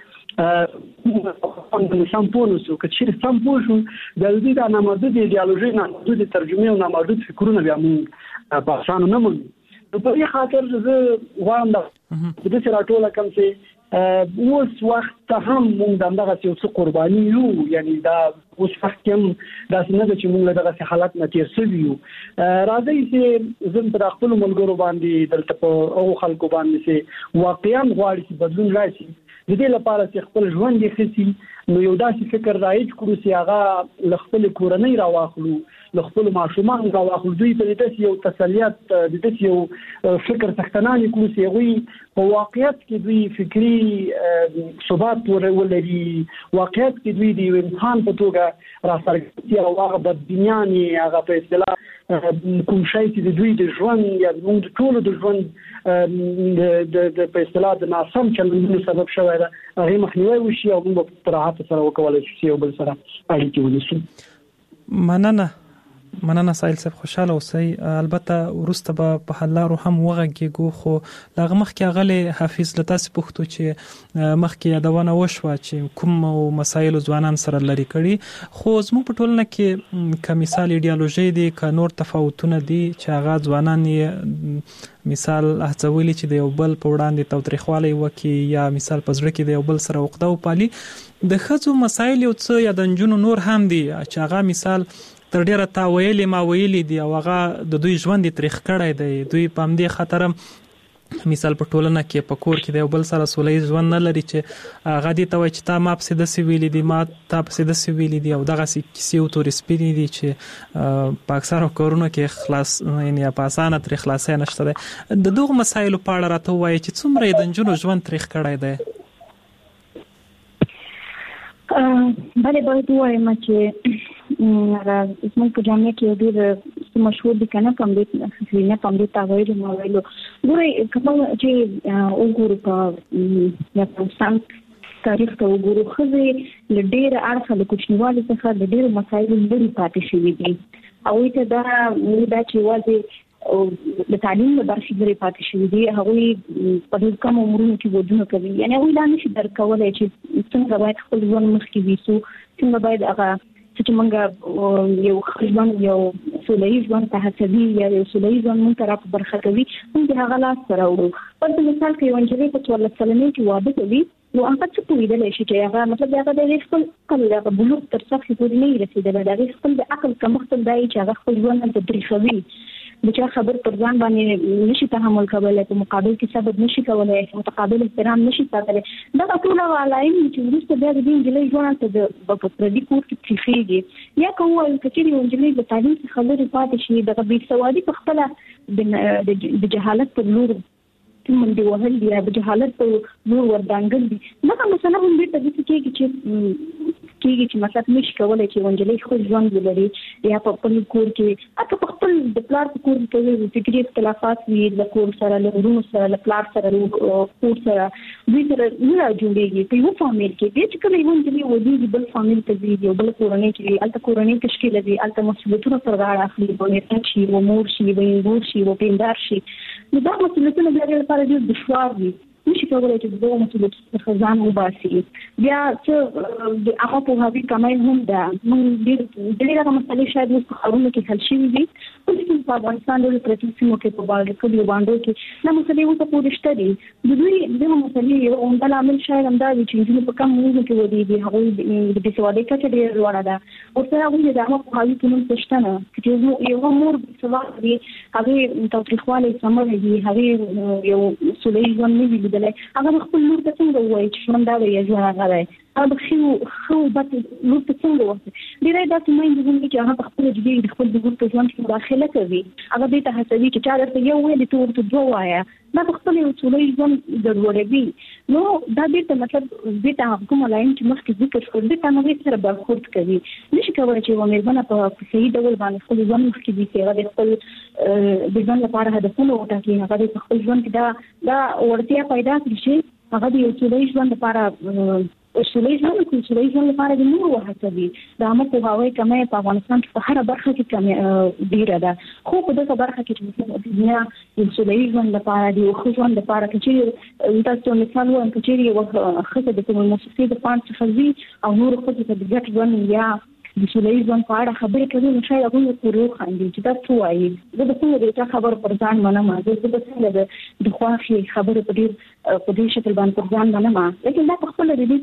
چې سم پوه نه شو که چېرې سم پوه شو بیا د دوی دا نامحدود ایډیالوژي نامحدود ترجمې او نامحدود فکرونه بیا موږ په اسانو نه مومو نو په دې خاطر زه غواړم د داسې راټوله کړم چې اوس وخت هم موږ دغه یو څه قرباني یو یعنی دا اوس وخت هم داسې نه ده چې موږ له دغه حالت نه تېر شوي یو راځئ چې زه په خپلو ملګرو باندې دلته په هغو خلکو باندې چې واقعا غواړي چې بدلون راشي د دې لپاره چې خپل ژوند یې ښه شي نو یو داسې فکر رایج کړو چې هغه له خپلې کورنۍ راواخلو له خپلو ماشومانو راواخلو دوی ته د داسې یو تسلیت د داسې یو فکر څښتنانې کړو چې هغوی په واقعیت کې دوی فکري ثبات ولري واقعیت کې دوی د یو انسان په توګه راڅرګندي او هغه بدبینیانې هغه په اصطلاح کوم شی چې د دوی د ژوند یا زموږ د ټولو د ژوند د په اصطلاح د ناسم چلندونو سبب شوی ده هغې مخنیوی وشي او موږ په راحت سره وکولی شو چې یو بل سره اړیکې ونیسو مننه مننه سایل صاحب خوشاله اوسئ البته وروسته به په حل لارو هم وغږیږو خو له مخکې هغه حافظ له تاسو پوښتو چې مخکې یادونه وشوه چې کوم مسایل ځوانان سره لري کړي خو زموږ په ټولنه کې که مثال ایډیالوژي دي که نور تفاوتونه دي چې هغه ځوانان یې مثال هڅولي چې د یو بل په وړاندې تاوتریخوالی وکړي یا مثال په زړه کې د یو بل سره عقده وپالي د ښځو مسایل یو څه یا د نجونو نور هم دي چې هغه مثال تر ډیره تا ویلې ما ویلې دي او هغه د دوی ژوند یې تریخ کړی دی دوی په همدې خاطر مثال په ټولنه کې په کور کې د یو بل سره سوله ییز ژوند نه لري چې هغه دې ته وایي چې تا ما پسې داسې ویلي دي ما تا پسې داسې ویلي دي او دغسې کیسې او تورې سپینې دي چې په اکثرو کورونو کې خلاص یعنې په اسانه ترې خلاصی نشته دی د دغو مسایلو په اړه راته ووایي چې څومره یې د نجونو ژوند تریخ کړی دی بله باید وایم چې زموږ په جامعه کې ډېر مشهور دي کنه کوم دې خزینه کوم دې تاویل نو ویلو ګورې کوم چې وګورو په افغانستان تاریخ ته وګورو خزي ل ډېر اړخ له کوچنیوالي څخه د ډېر مسایلو لري پاتې شوي دي او ته دا دا چې واځي او د تعلیم په برخه کې پاتې شوی دی هغه په دې کوم عمرونو کې ودونه کوي یعنی هغه لا نشي درکولای چې څنګه باید خپل ژوند مخکې ویسو څنګه باید هغه چې موږ یو خپل یو سولې ژوند ته هڅوي یا یو سولې ژوند موږ ته په برخه کوي موږ هغه لاس سره وړو په مثال کې یو انجلۍ په څوارلس کلنۍ کې واده کوي نو هغه څه پوهیدلی شي چې هغه مطلب هغه د خپل خپل هغه بلوغ تر سطحې پورې نه رسیدلی د خپل د عقل کمښت دی چې هغه خپل ژوند ته درېښوي د چا خبر پر ځان باندې نشي تحمل کولای په مقابل کې ثبت نشي کولای متقابل احترام نشي ساتلی دا ټول علایم چې وروسته بیا د دې انجلۍ ژوند ته د په پردي کور کې تریخېږي یا کوم کچېرې انجلۍ د تعلیم څخه لرې پاتې شي د بې سوادي په خپله د جهالت پر لور منډې وهل دي یا د جهالت په لور وردانګل دي دغه مسله هم بیرته داسې کېږي چې کېږي چې مطلب نشي کولی چې انجلۍ خپل ژوند ولري یا په خپل کور کې حتی په خپل د پلار په کور کې فکري اختلافات وي د کور سره له ورونو سره له پلار سره کور سره دوی سره نه جوړېږي په یو فامیل کې دې چې کله یو انجلۍ ودیږي بل فامیل ته ځي یو بل کورنۍ کې هلته کورنۍ تشکیل دي هلته مسؤلیتونه پر غاړه اخلي به میرمن شي و مور شي و ورور شي و پیندار شي نو دا مسؤلیتونه بیا لپاره ډېر دشوار وي نشي کولای چې دغه مسؤلیت څخه ځان وباسي بیا چې د هغه په هغه کمای هم ده موږ ډېر ډېر هغه مسلې شاید اوس په خبرونو کې حل شوي دي خو په افغانستان د پرتې سیمو کې په باندې کلیو باندې کې دا مسلې اوس پورې شته دي د دوی دغه مسلې یو عمده عامل شاید همدا وي چې موږ په کوم موضوع کې ودی هغه د بېسوادۍ کچه ډېره لوړه ده او سره هغوی د هغه په حالي کې نوم شته نه چې یو مور بېسواده وي هغې تاوتریخوالی سمولی وي هغې یو سوله ژوند نه وي هغه خپل لور ته څنګه وایي چې ژوند دا دی ژوند هغه دی هغه د ښو ښو بدو لور ته څنګه وایي ډېری داسې میندې هم دي چې هغه په خپله جدي د خپل د لور په ژوند کې مداخله کوي هغه دې ته هڅوي چې چا درته یو ویلې ته ورته دوه وایه دا په خپل یو سوله ژوند ګډوډوي نو دا بېرته مطلب بېرته هغه کوم علایم چې مخکې ذکر شول بېرته هم هغې سره برخورد کوي نشي کولی چې یوه مېرمنه په صحیح ډول باندې خپل ژوند مخکې بیسي هغه د خپل د ژوند لپاره هدفونه وټاکي هغه د خپل ژوند کې دا دا وړتیا پیدا کړي چې هغه د یو سوله ژوند لپاره سوله ژوند کوي سوله ژوند لپاره د نورو وهڅوي د عامه پوهاوی کمی په افغانستان کې په هره برخه کې کمی ډېره ده خو په دغه برخه کې چې دنیا د سوله ژوند لپاره د یو ښه ژوند لپاره که چېرې تاسو مثال ووایم که چېرې یوه ښځه د کومې مؤسسې د پاڼ څخه ځي او نورو ښځو ته د ګډ ژوند یا د سوله ژوند په اړه خبرې کوي نو شاید هغوی ورپورې وخاندي چې دا څه وایي زه به څنګه د چا خبره پر ځان منم زه به څنګه د خوښې خبرې په ډېر په دې شکل باندې پر ځان منم لیکن دا په خپله د دې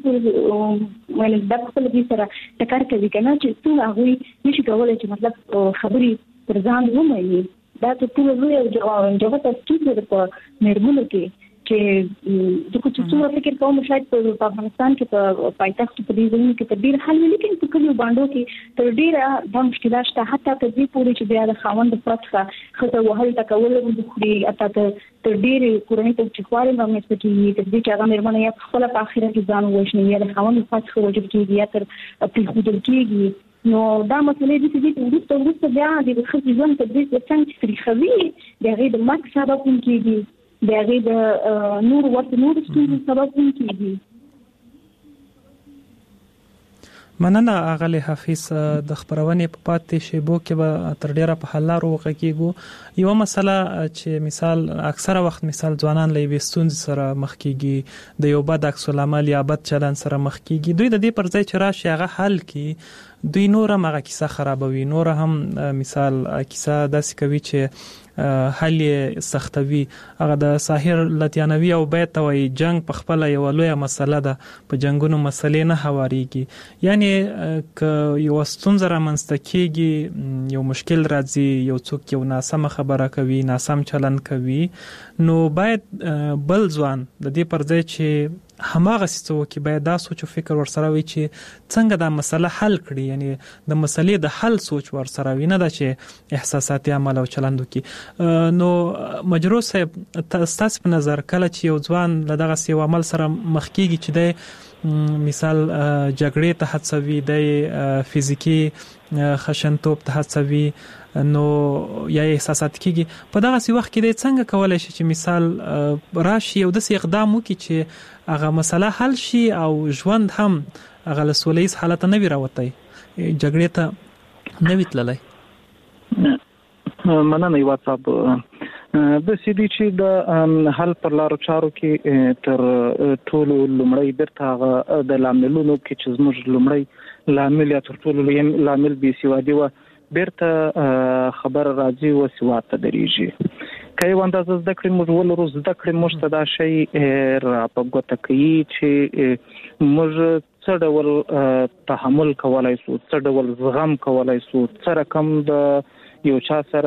پورې دا په خپله دې سره ټکر کوي که نه چې څنګه هغوی نشي کولی چې مطلب خبرې پر ځان ومني دا تر ټولو لویه جوته ستونزه ده په مېرمنو کې چې دغه څه فکر کوم شاید په افغانستان کې په پایتخت په دې ځای کې تدبیر حل لیکن په کلیو باندې کې تر ډیره د مشکلات شته حتی تر دې پورې چې بیا د خاوند د فتحه خزه وهل تکول د خوري اته تر ډیره کورنۍ ته چې خوارې باندې سپکې تر دې چې هغه مېرمنه یا خپل په اخر کې ځان وښني یا د خاوند فتحه وجب کېږي یا تر په خودل کېږي نو دا مسلې د دې چې وروسته وروسته بیا د خزې ژوند ته دې څنګه تریخوي د هغې د مرګ سبب هم کېږي د هغې د نور ورته نور ستونزو سبب هم کېږي. مننه اغلی حافظ د خبرونې په پاتې شیبو کې به تر ډیره په حل لارو وغږیږو. یوه مسله چې مثال اکثره وخت مثال ځوانان له یوې ستونزې سره مخ کېږي د یو بد عکس العمل یا بد چلند سره مخ کېږي دوی د دې پر ځای چې راشي هغه حل کړي دوی نور هم هغه کیسه خرابوي نور هم مثال کیسه داسې کوي چې حل سختوي هغه د ساحر لطیانوي او بیت وای جنگ په خپل یو لویه مسله ده په جنگونو مسلې نه هواريږي یعنی ک یو ستونزه را منځته کېږي یو مشکل راځي یو څوک یو ناسم خبره کوي ناسم چلند کوي نو باید بل ځوان د دې پر ځای چې هماغه څه کې باید دا سوچ او فکر ورسره وي چې څنګه دا مسله حل کړي یعنی د مسلې د حل سوچ ورسره وي نه دا چې احساساتي عمل او چلند وکړي. نو مجروح صاحب تاسو په نظر کله چې یو ځوان له دغه سی عمل سره مخ کېږي چې د مثال جګړې ته هڅوي د فزیکی خشنتوب ته هڅوي نو یا احساسات کیږي په دغه سی وخت کې د څنګه کولای شي چې مثال راشي او د سي اقدام وکړي چې هغه مسله حل شي او ژوند هم هغه له سولهییز حالت نه وي راوتی جګړې ته نه وي تللی. مننه یو صاحب د سیدی چې د حل پر لارو چارو کې تر ټولو لومړی برته هغه د لاملونو کې چې زموږ لومړی لامل یا تر ټولو لامل بي سوادي و برته خبر راځي او سواد ته درېږي. کله وانده زده کړې موږ ولرو زده کړې موږ ته دا شی را په ګوته کوي چې موږ څه ډول تحمل کولای شو څه ډول زغم کولای شو څه رقم د یو چا سره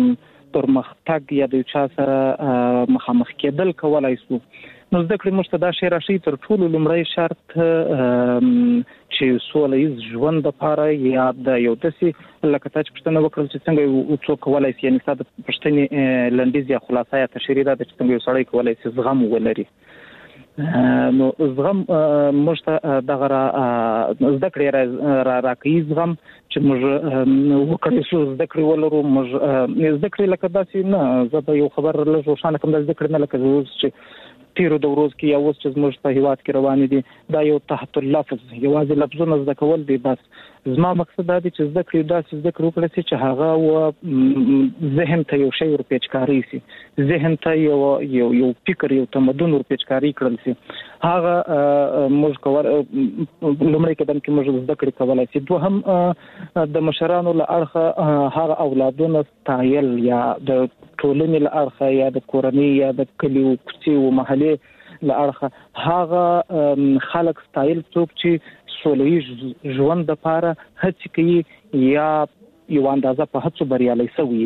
پرمختګ یا د یو چا سره مخامخ کېدل کولای شو. نو زده کړې موږ ته دا شی راشي تر ټولو لومړی شرط چې سولهییز ژوند لپاره یا د یو داسې لکه تا چې پوښتنه وکړل چې څنګه څوک کولای شي یعنې ستا د پوښتنې لنډیز یا خلاصه یا تشریح دا ده چې څنګه یو سړی کولای شي زغم ولري. نو زغم موږ ته دغه زده کړې را راکوي زغم چې موږ وکړی شو زده کړې ولرو موږ زده کړې لکه داسې نه زه به یو خبر لږ روښانه کړم دا زده کړې نه لکه اوس چې تیرو د ورځ کې یا اوس چې زموږ په هیواد کې روان دي دا یو تحت اللفظ یوازې لفظونه زده کول دي. بس زما مقصد دا دی چې زده کړې داسې زده کړې وکړی چې هغه و ذهن ته یو شی ورپېچکاري شي ذهن ته یو یو یو فکر یو تمدن ورپېچکاري کړل شي هغه موږ کول لومړی قدم کې موږ زده کړې کولای شي. دوهم د مشرانو له اړخه هغه اولادونه ستایل یا د ټولنې له اړخه یا د کورنۍ یا د کلیو کوڅې او محلې له اړخه هغه خلک ستایل څوک چې سولهییز ژوند لپاره هڅې کوي یا یو اندازه په هڅو بریالي شوي.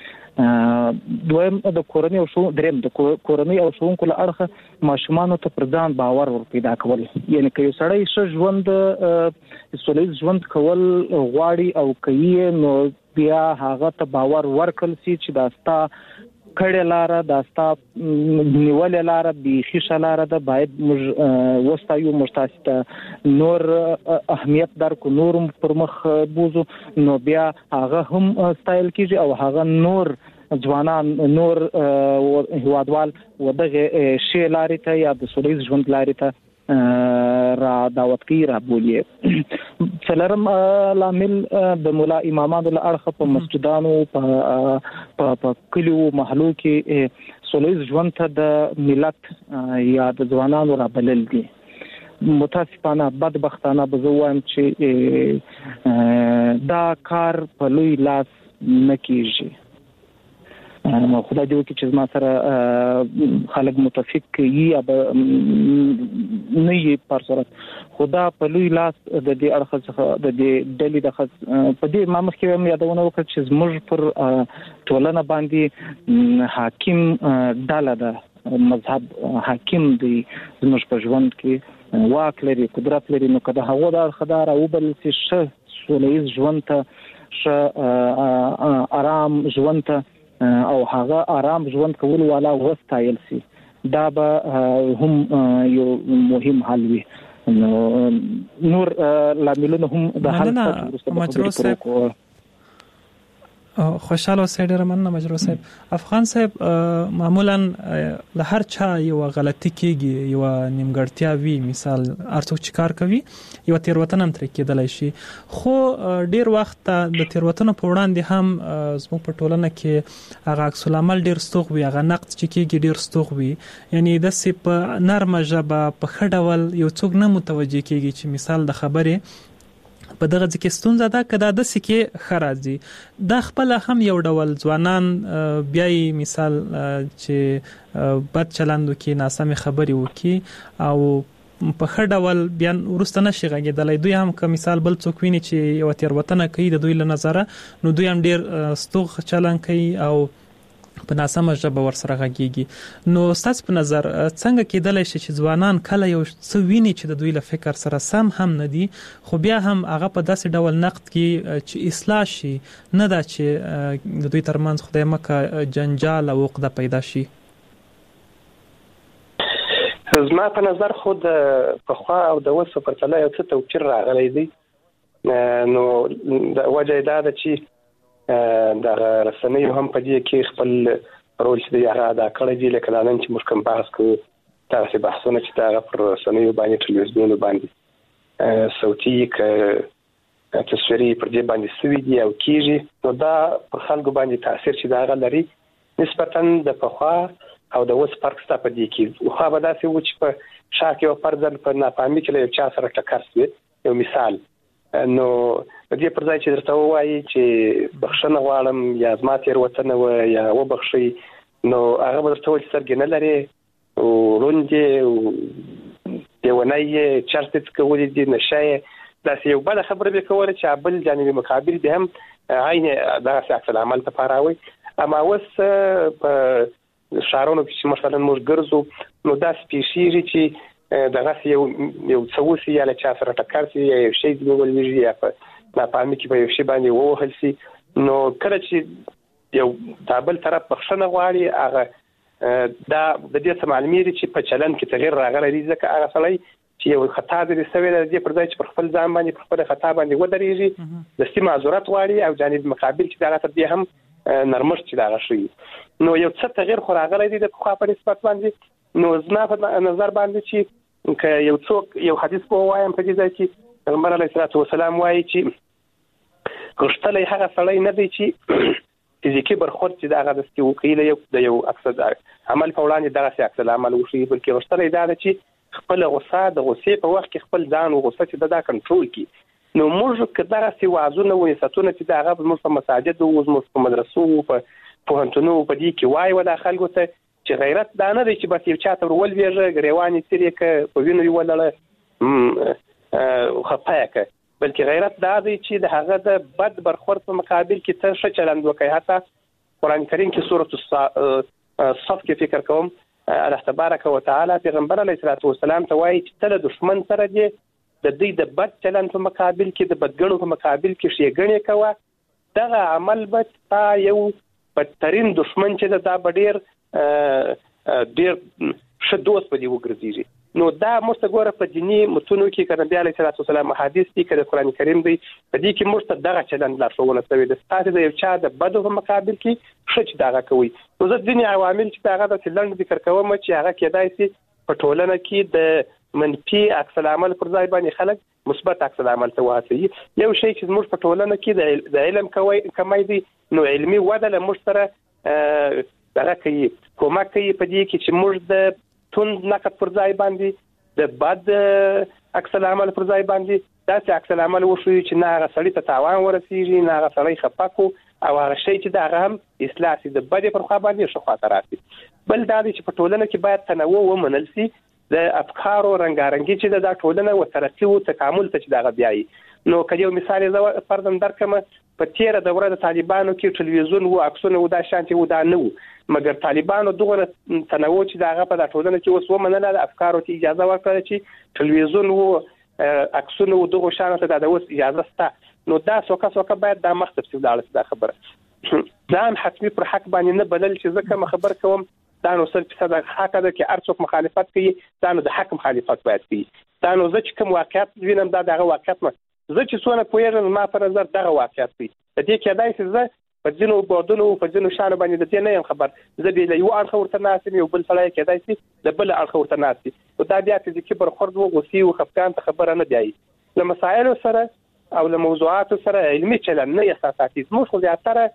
دویم د کورنۍ او شو دریم د کورنۍ او ښوونکو له اړخه ماشومانو ته پر ځان باور ور پیدا کول یعنی که یو سړی ښه ژوند سولهییز ژوند کول غواړي او کوي نو بیا هغه ته باور ورکړل شي چې دا ستا کړه لاره دا ستا نیولې لاره بیخي شلاره ده باید موږ وستایو موږ تاسو ته نور اهمیت درکو نور پر مخ بوزو نو بیا هغه هم ستایل کیږي او هغه نور ځوانان نور هیوادوال ودغه شی لارې ته یا د سولهییز ژوند لارې ته را دعوت کوي را بولي. څلورم لامل د مولا امامانو له اړخه په مسجدانو په په کلیو محلو کې سولهییز ژوند ته د ملت یا د ځوانانو را بلل دي. متاسفانه بدبختانه به زه وایم چې دا کار په لوی لاس نه کیږي. خدای دې وکړي چې زما سره خلک متفق وي یا نه یې پر صورت خدا په لوی لاس د دې اړخ څخه د دې ډلې د په دې ما مخکې هم یادونه وکړه چې زموږ پر ټولنه باندې حاکم ډله ده مذهب حاکم دی زموږ په ژوند کې واک لري قدرت لري نو که د هغو د اړخه دا راوبلل شي ښه سولهییز ژوند ته ښه ارام ژوند ته او هغه آرام ژوند کول والا وستایل سي دا به هم یو مهم حل وي. نور لاملونه هم د حل څخه خوشاله اوسئ. ډېره مننه مجروح صاحب. افغان صاحب معمولا له هر چا یو غلطي کېږي یو نیمګړتیا وي مثال هر څوک چې کار کوي یو تېروتنه هم ترې کېدلی شي خو ډېر وخت د تېروتنو په وړاندې هم زموږ په ټولنه کې هغه عکس العمل ډېر ستوغ وي هغه نقد چې کېږي ډېر ستوغ وي یعنی داسې په نرمه ژبه په ښه ډول یو څوک نه متوجه کېږي چې مثال د خبرې په دغه ځکه ستونزه ده که دا داسې کې ښه راځي دا خپله هم یو ډول ځوانان بیا یې مثال چې بد چلند وکړي ناسمې خبرې وکړي او په ښه ډول بیا وروسته نشي غږېدلی دوی هم که مثال بل څوک ویني چې یوه تېروتنه کوي د دوی له نظره نو دوی هم ډېر ستوغ چلند کوي او په ناسمه ژبه ورسره غږیږي. نو ستاسو په نظر څنګه کېدلی شي چې ځوانان کله یو څه ویني چې د دوی له فکر سره سم هم نه دي خو بیا هم هغه په داسې ډول نقد کې چې اصلاح شي نه دا چې د دوی ترمنځ خدای مکه جنجال او عقده پیدا شي؟ زما په نظر خو د پخوا او د اوس په پرتله یو څه توپیر راغلی دی. نو د وجه دا ده چې د رسنیو هم په دې کې خپل رول چې دی هغه ادا کړی دی. لکه دا نن چې موږ کوم بحث کوو داسې بحثونه چې هغه پر رسنیو باندې ټلویزیونونو باندې صوتي که تصویري پر دې باندې سوي دي او کېږي، نو دا په خلکو باندې تاثیر چې دا هغه لري نسبتا د پخوا او د اوس فرق شته په دې کې. خو به داسې و چې په شا کې یو فرضاً په ناپامي کې له یو چا سره ټکر شوی، یو مثال، نو د دې پر ځای چې درته ووایي چې بخښنه غواړم یا زما تېروتنه وه یا وبخښئ، نو هغه به درته ووایي چې سترګې نه لرې او ړوند یې او لیونی یې، چرس دې څکولي دي، نشه یې، داسې یو بله خبره به کوله چې بل جانب مقابل به هم عین دغسې عکس العمل ته پاراوئ. اما اوس په ښارونو کې چې مثلا موږ ګرځو نو داسې پیښیږي چې دغسې یو یو څه وشي، یا له چا سره ټکر شي یا یو شی ځینې ولوېږي یا په ناپامي کې په یو شي باندې ووهل شي، نو کله چې یو دا بل طرف بخښنه غواړي، هغه دا د دې څه معلومېږي چې په چلند کې تغیر راغلی دی، ځکه هغه سړی چې یو خطا دې سوی دی، د دې پر ځای چې پر خپل ځان باندې پر خپله خطا باندې ودرېږي، دستي معذورت غواړي او جانب مقابل چې دغه تر دې هم نرمښت چې دغه شوي، نو یو څه تغیر خو راغلی دی د پخوا په نسبت باندې. نو زما په نظر باندې چې که یو څوک یو حدیث به ووایم په دې ځای کې پیغمبر علیه الصلاة والسلام وایي چې غښتلی هغه سړی نه دی چې فزیکي برخورد چې د هغه دستې وکړي د یو عکس عمل په وړاندې دغسې عکس العمل وښیي، بلکې غښتلی دا ده چې خپله غصه د غصې په وخت کې خپل ځان و غصه چې د دا کنټرول کړي. نو موږ که دغسې وعظونه و نصیحتونه چې د هغه زموږ په مساجدو و زموږ په مدرسو و په پوهنتونو په دې کې وایو دا خلکو ته چې غیرت دا نه دی چې بس یو چا ته ور ولوېږه، ګرېوان یې تېر یې که په وینو یې ولړه خفه یې که، بلکې غیرت دا دی چې د هغه د بد برخورد په مقابل کې ته ښه چلند وکړې. حتی قرآن کریم کې سورة الصف کې فکر کوم الله تبارک وتعالی پیغمبر علیه الصلاة والسلام ته وایي چې ته له دښمن سره دې د دوی د بد چلند په مقابل کې د بدګڼو په مقابل کې ښېګڼې کوه، دغه عمل به ستا یو بدترین دښمن چې ده دا به ډېر ډېر ښه دوست به دې وګرځېږي. نو دا موږ ته ګوره په دیني متونو کې که نبي علیه صلات وسلام احادیث دي که د قرآن کریم دی، په دې کې موږ ته دغه چلند لارښوونه شوې ده، ستاسې د یو چا د بدو په مقابل کې ښه چې دغه کوئ. نو زه ځینې عوامل چې د هغه داسې لنډ ذکر کوم چې هغه کېدای شي په ټولنه کې د منفي عکس العمل پر ځای باندې خلک مثبت عکس العمل ته وهڅوي. یو شی چې زموږ په ټولنه کې د علم کمی دی، نو علمي وده له موږ سره دغه کوي، کومک کوي په دې کې چې موږ د توند نقد پر ځای باندې د بد عکس العمل پر ځای باندې داسې عکس العمل وښیو چې نه هغه سړي ته تاوان ورسېږي، نه هغه سړی خفه کړو او هغه شی چې د هغه هم اصلاح شي، د بدې پر خوا باندې ښه خواته راشي. بل دا دی چې په ټولنه کې باید تنوع ومنل شي، د افکارو رنګارنګي چې د ټولنه و ترقي و تکامل ته چې دغه بیایي. نو که یو مثال یې فرضاً درکړم، په تېره دوره د طالبانو کې ټلویزیون و، عکسونه و، دا شانتې و، دا نه و، مګر طالبانو دغه تنوع چې د هغه په دا ټولنه کې اوس ومنله، د افکارو ته اجازه ورکړه چې ټلویزیون و، عکسونه و، دغو شانو ته د اوس اجازه شته. نو دا سوکه سوکه باید دا مخ ته پسې ولاړه شي دا خبره. ځان حتمي پر حق باندې نه بلل چې زه کومه خبر کوم دا نو سل فیصد حق ده چې هر څوک مخالفت کوي، دا نو د حق مخالفت باید کوي. دا نو زه چې کوم واقعیت وینم دا دغه واقعیت نه، زه چې څونه پوهېږم زما په نظر دغه واقعیت دی. د دې کېدای شي زه په ځینو بعدونو په ځینو شیانو باندې د دې نه یم خبر، زه بې له یو اړخه ورته ناست یم، یو بل سړی کېدای شي د بل اړخه ورته ناست وي، خو دا بیا فزیکي برخورد و، غوسې و، خفګان ته خبره نه بیایي. له مسایلو سره او له موضوعاتو سره علمي چلند نه احساساتي، زموږ خو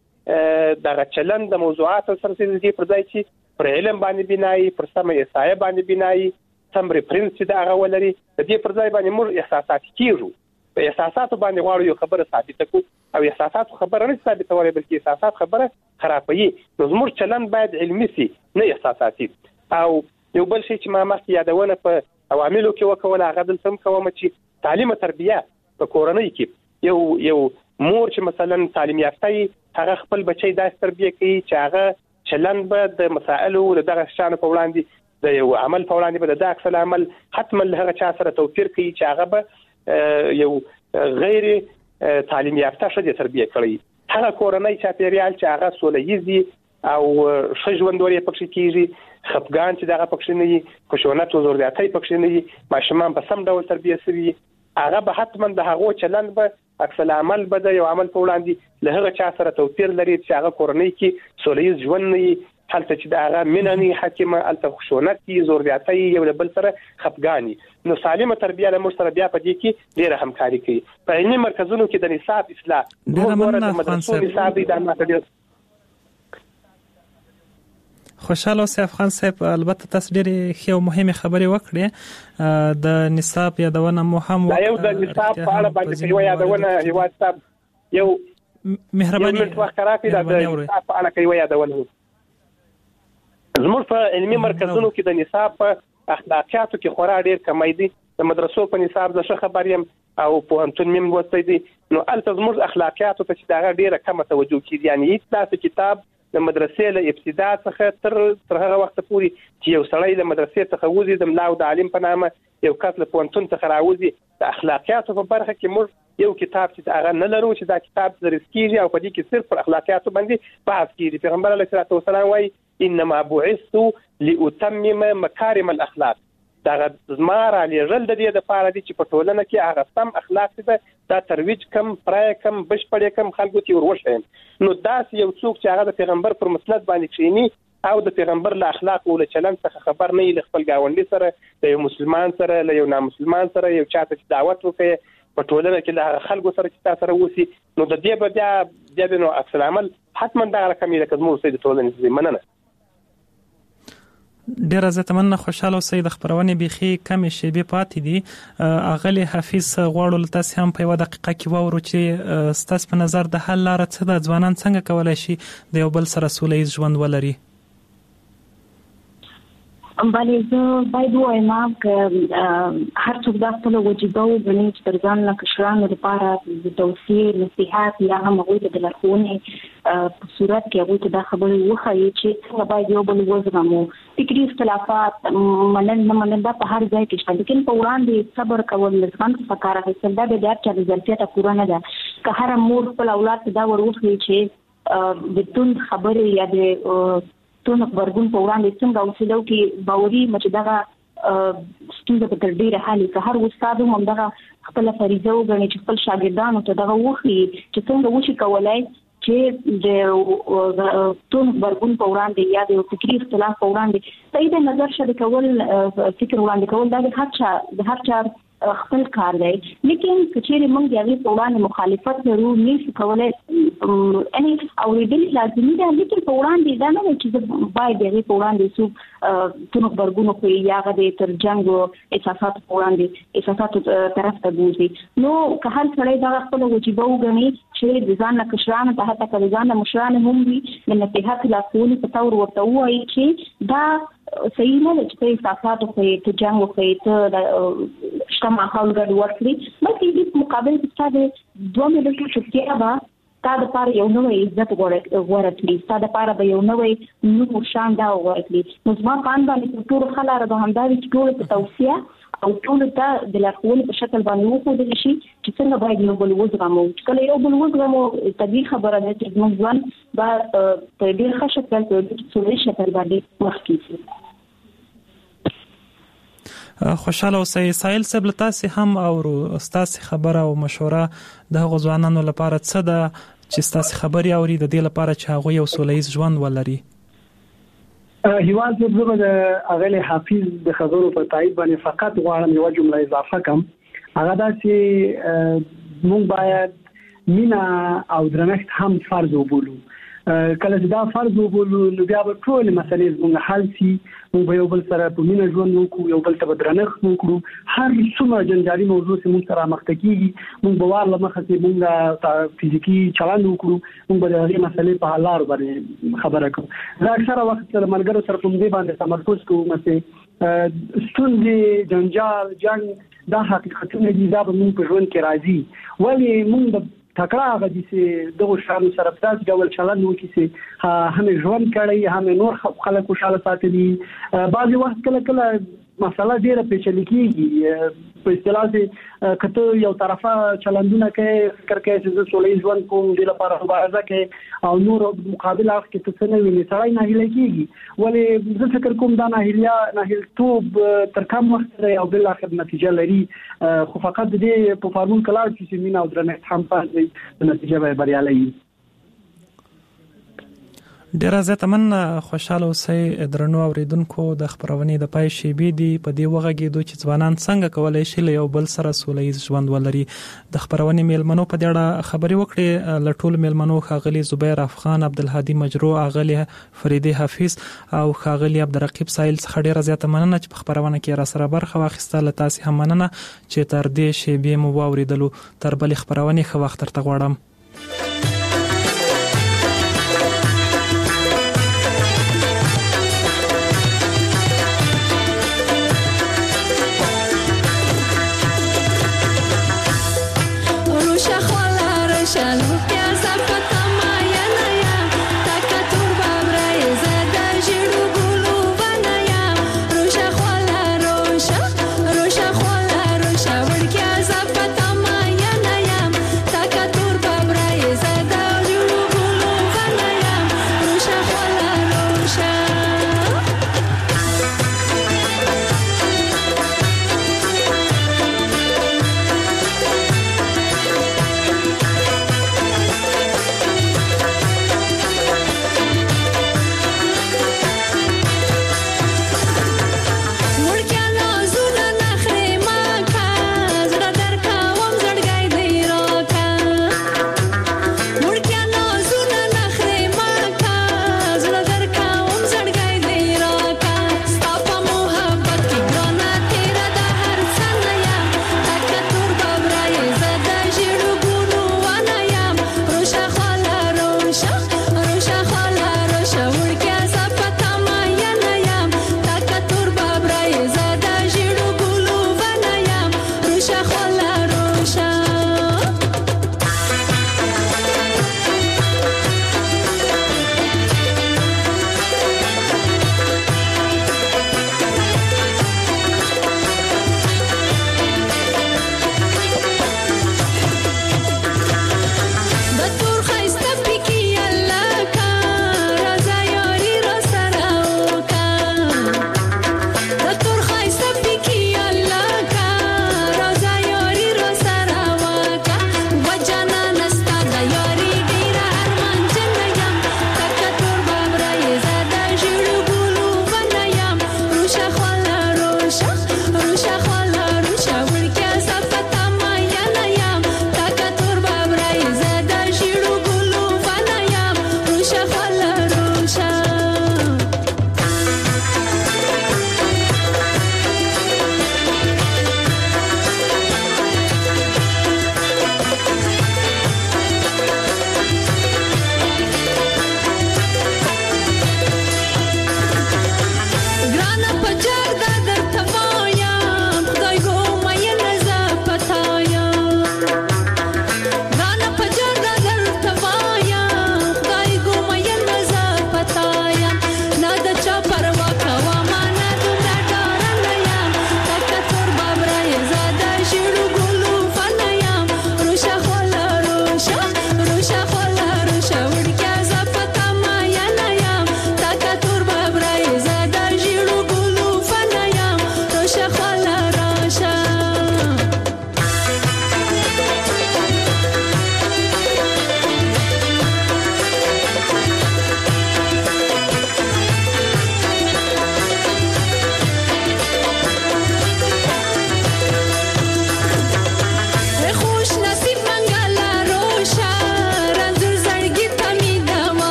زیاتره دغه چلند د موضوعاتو سره چې دې پر ځای چې پر علم باندې بنایي، پر سمه احصایه باندې بنایي، سم ریفرنس چې د هغه ولري، د دې پر ځای باندې موږ احساساتي کېږو. په احساساتو باندې غواړو یو خبره ثابته کړو او احساساتو خبره نه ثابتولی، بلکې احساسات خبره خرابوي. نو زموږ چلند باید علمي سي نه احساساتي. او یو بل شی چې ما مخکې یادونه په عواملو کې وکوله، هغه دلته هم کومه چې تعلیم او تربیه په کورنۍ کې یو یو مور چې مثلا تعلیم یافته وي، هغه خپل بچی داسې تربیه کوي چې هغه چلند به د مسائلو د دغه شیانو په وړاندې، د یو عمل په وړاندې به د دا عکس العمل حتما له هغه چا سره توپیر کوي چې هغه به یو غیر تعلیم یافته ښځې تربیه کړی. هغه کورنۍ چاپېریال چې هغه سوله ییز وي او ښه ژوند ورې پکې کېږي، خپګان چې دغه پکښ نه وي، خشونت او زوردیاتۍ پکښ نه وي، ماشومان په سم ډول تربیه شوي، هغه به حتما د هغو چلند به عکس العمل به د یو عمل په وړاندې له هغه چا سره توپیر لري چې هغه کورنۍ کې سوله ییز ژوند نه وي، هلته چې د هغه مینه نه حاکمه، هلته خشونت وي، زوردیاتۍ یو له بل سره خپګان وي. نو سالمه تربیه له موږ سره بیا په دې کې ډېره همکاري کوي. په علمي مرکزونو کې د نصاب اصلاح ډېره مننه افغان صاحب. خوشاله اوسئ افغان صاحب. البته تاسو ډېرې ښې او مهمې خبرې وکړې. د نصاب یادونه مو هم وکړه. یو د نصاب په اړه باندې یو یادونه هیواد صاحب یو مهرباني وخت راکړئ د نصاب په اړه کوي یادونه. زموږ په علمي مرکزونو کې د نصاب په اخلاقیاتو کې خورا ډېر کمی دی. د مدرسو په نصاب د ښه خبر یم او پوهنتون مې لوستی دی، نو هلته زموږ اخلاقیاتو ته چې د هغه ډېره کمه توجه کېږي. یعنې هېڅ داسې کتاب د مدرسې له ابتدا څخه تر تر هغه وخته پورې چې یو سړی له مدرسې څخه وځي د ملا او د عالم په نامه یو کس له پوهنتون څخه راوځي، د اخلاقیاتو په برخه کې موږ یو کتاب چې هغه نه لرو چې دا کتاب تدریس کېږي او په دې کې صرف پر اخلاقیاتو باندې بحث کېږي. پیغمبر علیه الصلاة والسلام وایي انما بعثت لاتمم مکارم الاخلاق. دا زما را لېږل د دې دپاره دي چې په ټولنه کې هغه سم اخلاق چې ده دا ترویج کم، پرای کم، بشپړ کم، خلکو ته ور وښیم. نو داسې یو څوک چې هغه د پیغمبر پر مسلط باندې کښېني او د پیغمبر له اخلاق او له چلند څخه خبر نه وي، له خپل ګاونډي سره، له یو مسلمان سره، له یو نامسلمان سره، یو چا ته چې دعوت وکړي په ټولنه کې له هغه خلکو سره چې تا سره اوسي، نو د دې به بیا بیا به نو عکس العمل حتما دغه رقم وي لکه زموږ اوسئ د ټولنې. مننه. ډیره زه تمنه خوشاله اوسئ. د خبرونې بیخي کمې شیبې پاتې دي. اغلی حفیظ غواړو له تاسې هم په یوه دقیقه کې واورو چې ستاسو په نظر د حل لاره څه ده؟ ځوانان څنګه کولی شي د یو بل سره سوله ییز ژوند ولري؟ بله زه باید ووایم که هر څوک دا خپله وجیبه وګڼي چې تر ځان له کشرانو لپاره د توصیې، نصیحت یا هم هغوی ته د لارښوونې په صورت کې هغوی ته دا خبرې وښایي چې څنګه باید یو بل وزغمو. فکري اختلافات منل نه منل دا په هر ځای کې شته، لیکن په وړاندې صبر کول، له زغم څخه کار اخیستل دا د هر چا د ظرفیته پوره نه ده. که هره مور خپل اولاد ته دا ور وښيي چې د توند خبرې یا د تون خبرګون په وړاندې څنګه اوسېدو کې باوري مچ دغه ستونزه په تر ډیره حالي که هر استاد هم دغه خپل فریضه وګڼي چې خپل شاګردانو ته دغه وښيي چې څنګه وشي کولای چې د تون خبرګون په وړاندې یا د فکري اختلاف په وړاندې صحیح د نظر شریک کول، فکر وړاندې کول دا د هر چا د هر چا خپل کار دی. لیکن کچېرې موږ د هغې په وړاندې مخالفت لرو، نشو کولی یعنې اورېدل لازمي ده، لیکن په وړاندې دا نه دی چې زه باید د هغې په وړاندې څوک تون غبرګون وښیي یا هغه د تر جنګ او احساساتو په وړاندې احساساتو طرف ته بوځي. نو که هر سړی دغه خپله وجیبه وګڼي چې د ځان نه کشرانو ته حتی که د ځان نه مشران هم وي د نصیحت لارښوونې په طور ورته ووایي چې دا صحیح نه ده چې ته احساسات وښیې، ته جنګ وښیې، ته د شته ماحول ګډ ورکړي، بلکې دې مقابل کې ستا د دوه ملتو چوپتیا به ستا دپاره یو نوی عزت غوره کړي، ستا دپاره به یو نوی نوم او شان دا غوره کړي. نو زما په اند باندې تر ټولو ښه لاره به همدا وي چې ټولو ته توصیه او ټولو ته د لارښوونې په شکل باندې وښودل شي چې څنګه باید یو بل وزغمو. چې کله یو بل وزغمو طبیعي خبره ده چې زموږ ژوند به په ډېر ښه شکل په ډېر سوله شکل باندې مخکې ځي. خوشاله اوسئ. سایل صاحب له تاسې هم اورو، ستاسې خبره او مشوره د هغو ځوانانو لپاره څه ده چې ستاسې خبرې اوري د دې لپاره چې هغوی یو سوله ییز ژوند ولري؟ هیواد زه به د اغلی حافظ د خبرو په تایید باندې فقط غواړم یوه جمله اضافه کړم. هغه دا چې موږ باید مینه او درنښت هم فرض وبولو. کله چې دا فرض وبولو نو بیا به ټولې مسلې زموږ حل شي. موږ به یو بل سره په مینه ژوند وکړو، یو بل ته به درنښت وکړو. هر څومره جنجالي موضوع چې موږ سره مخته کېږي موږ به وار له مخه چې موږ فزیکي چلند وکړو، موږ به د هغې مسلې په حل لارو باندې خبره کوو. زه اکثره وخت سره ملګرو سره په همدې باندې تمرکز کوم چې ستونزې، جنجال، جنګ دا حقیقتونه دي، دا به موږ په ژوند کې راځي. ولې موږ د تکړه هغه دي چې دغه شانو سره په داسې ډول چلند وکړي چې هم ژوند کړی، هم نور خلک خوشحاله ساتلي. بعضې وخت کله کله مسله ډیره پیچلې کیږي په اصطلاح کې کته یو طرفه چلندونه کوي فکر کوي چې زه سولې ژوند کوم د لپاره مبارزه کوي او نور مقابل اخ کې څه نه ویني سړی نه هیله کیږي ولې زه فکر کوم دا نه هیله نه هیلتوب تر کوم وخت او بل اخر نتیجه لري خو فقط دې په فارمول کلاو چې مینا او درنه هم پاتې نتیجه به بریالي ډیر زیاته من خوشاله اوسئ درنو اوریدونکو د خبرونې د پای شیبې دی په دې وغږیدو چې ځوانان څنګه کولای شي له یو بل سره سولهییز ژوند ولري د خبرونې میلمنو په دې اړه خبرې وکړې لټول میلمنو خاغلی زبیر افغان عبدالهادي مجروح اغلی فریدی حفیظ او خاغلی عبدالرقیب سایل څخه ډیر زیاته مننه چې په خبرونه کې را سره برخه واخیستله تاسو هم مننه چې تر دې شیبې مو واوریدلو تر بل خبرونه خو وخت ترته غواړم Shalom,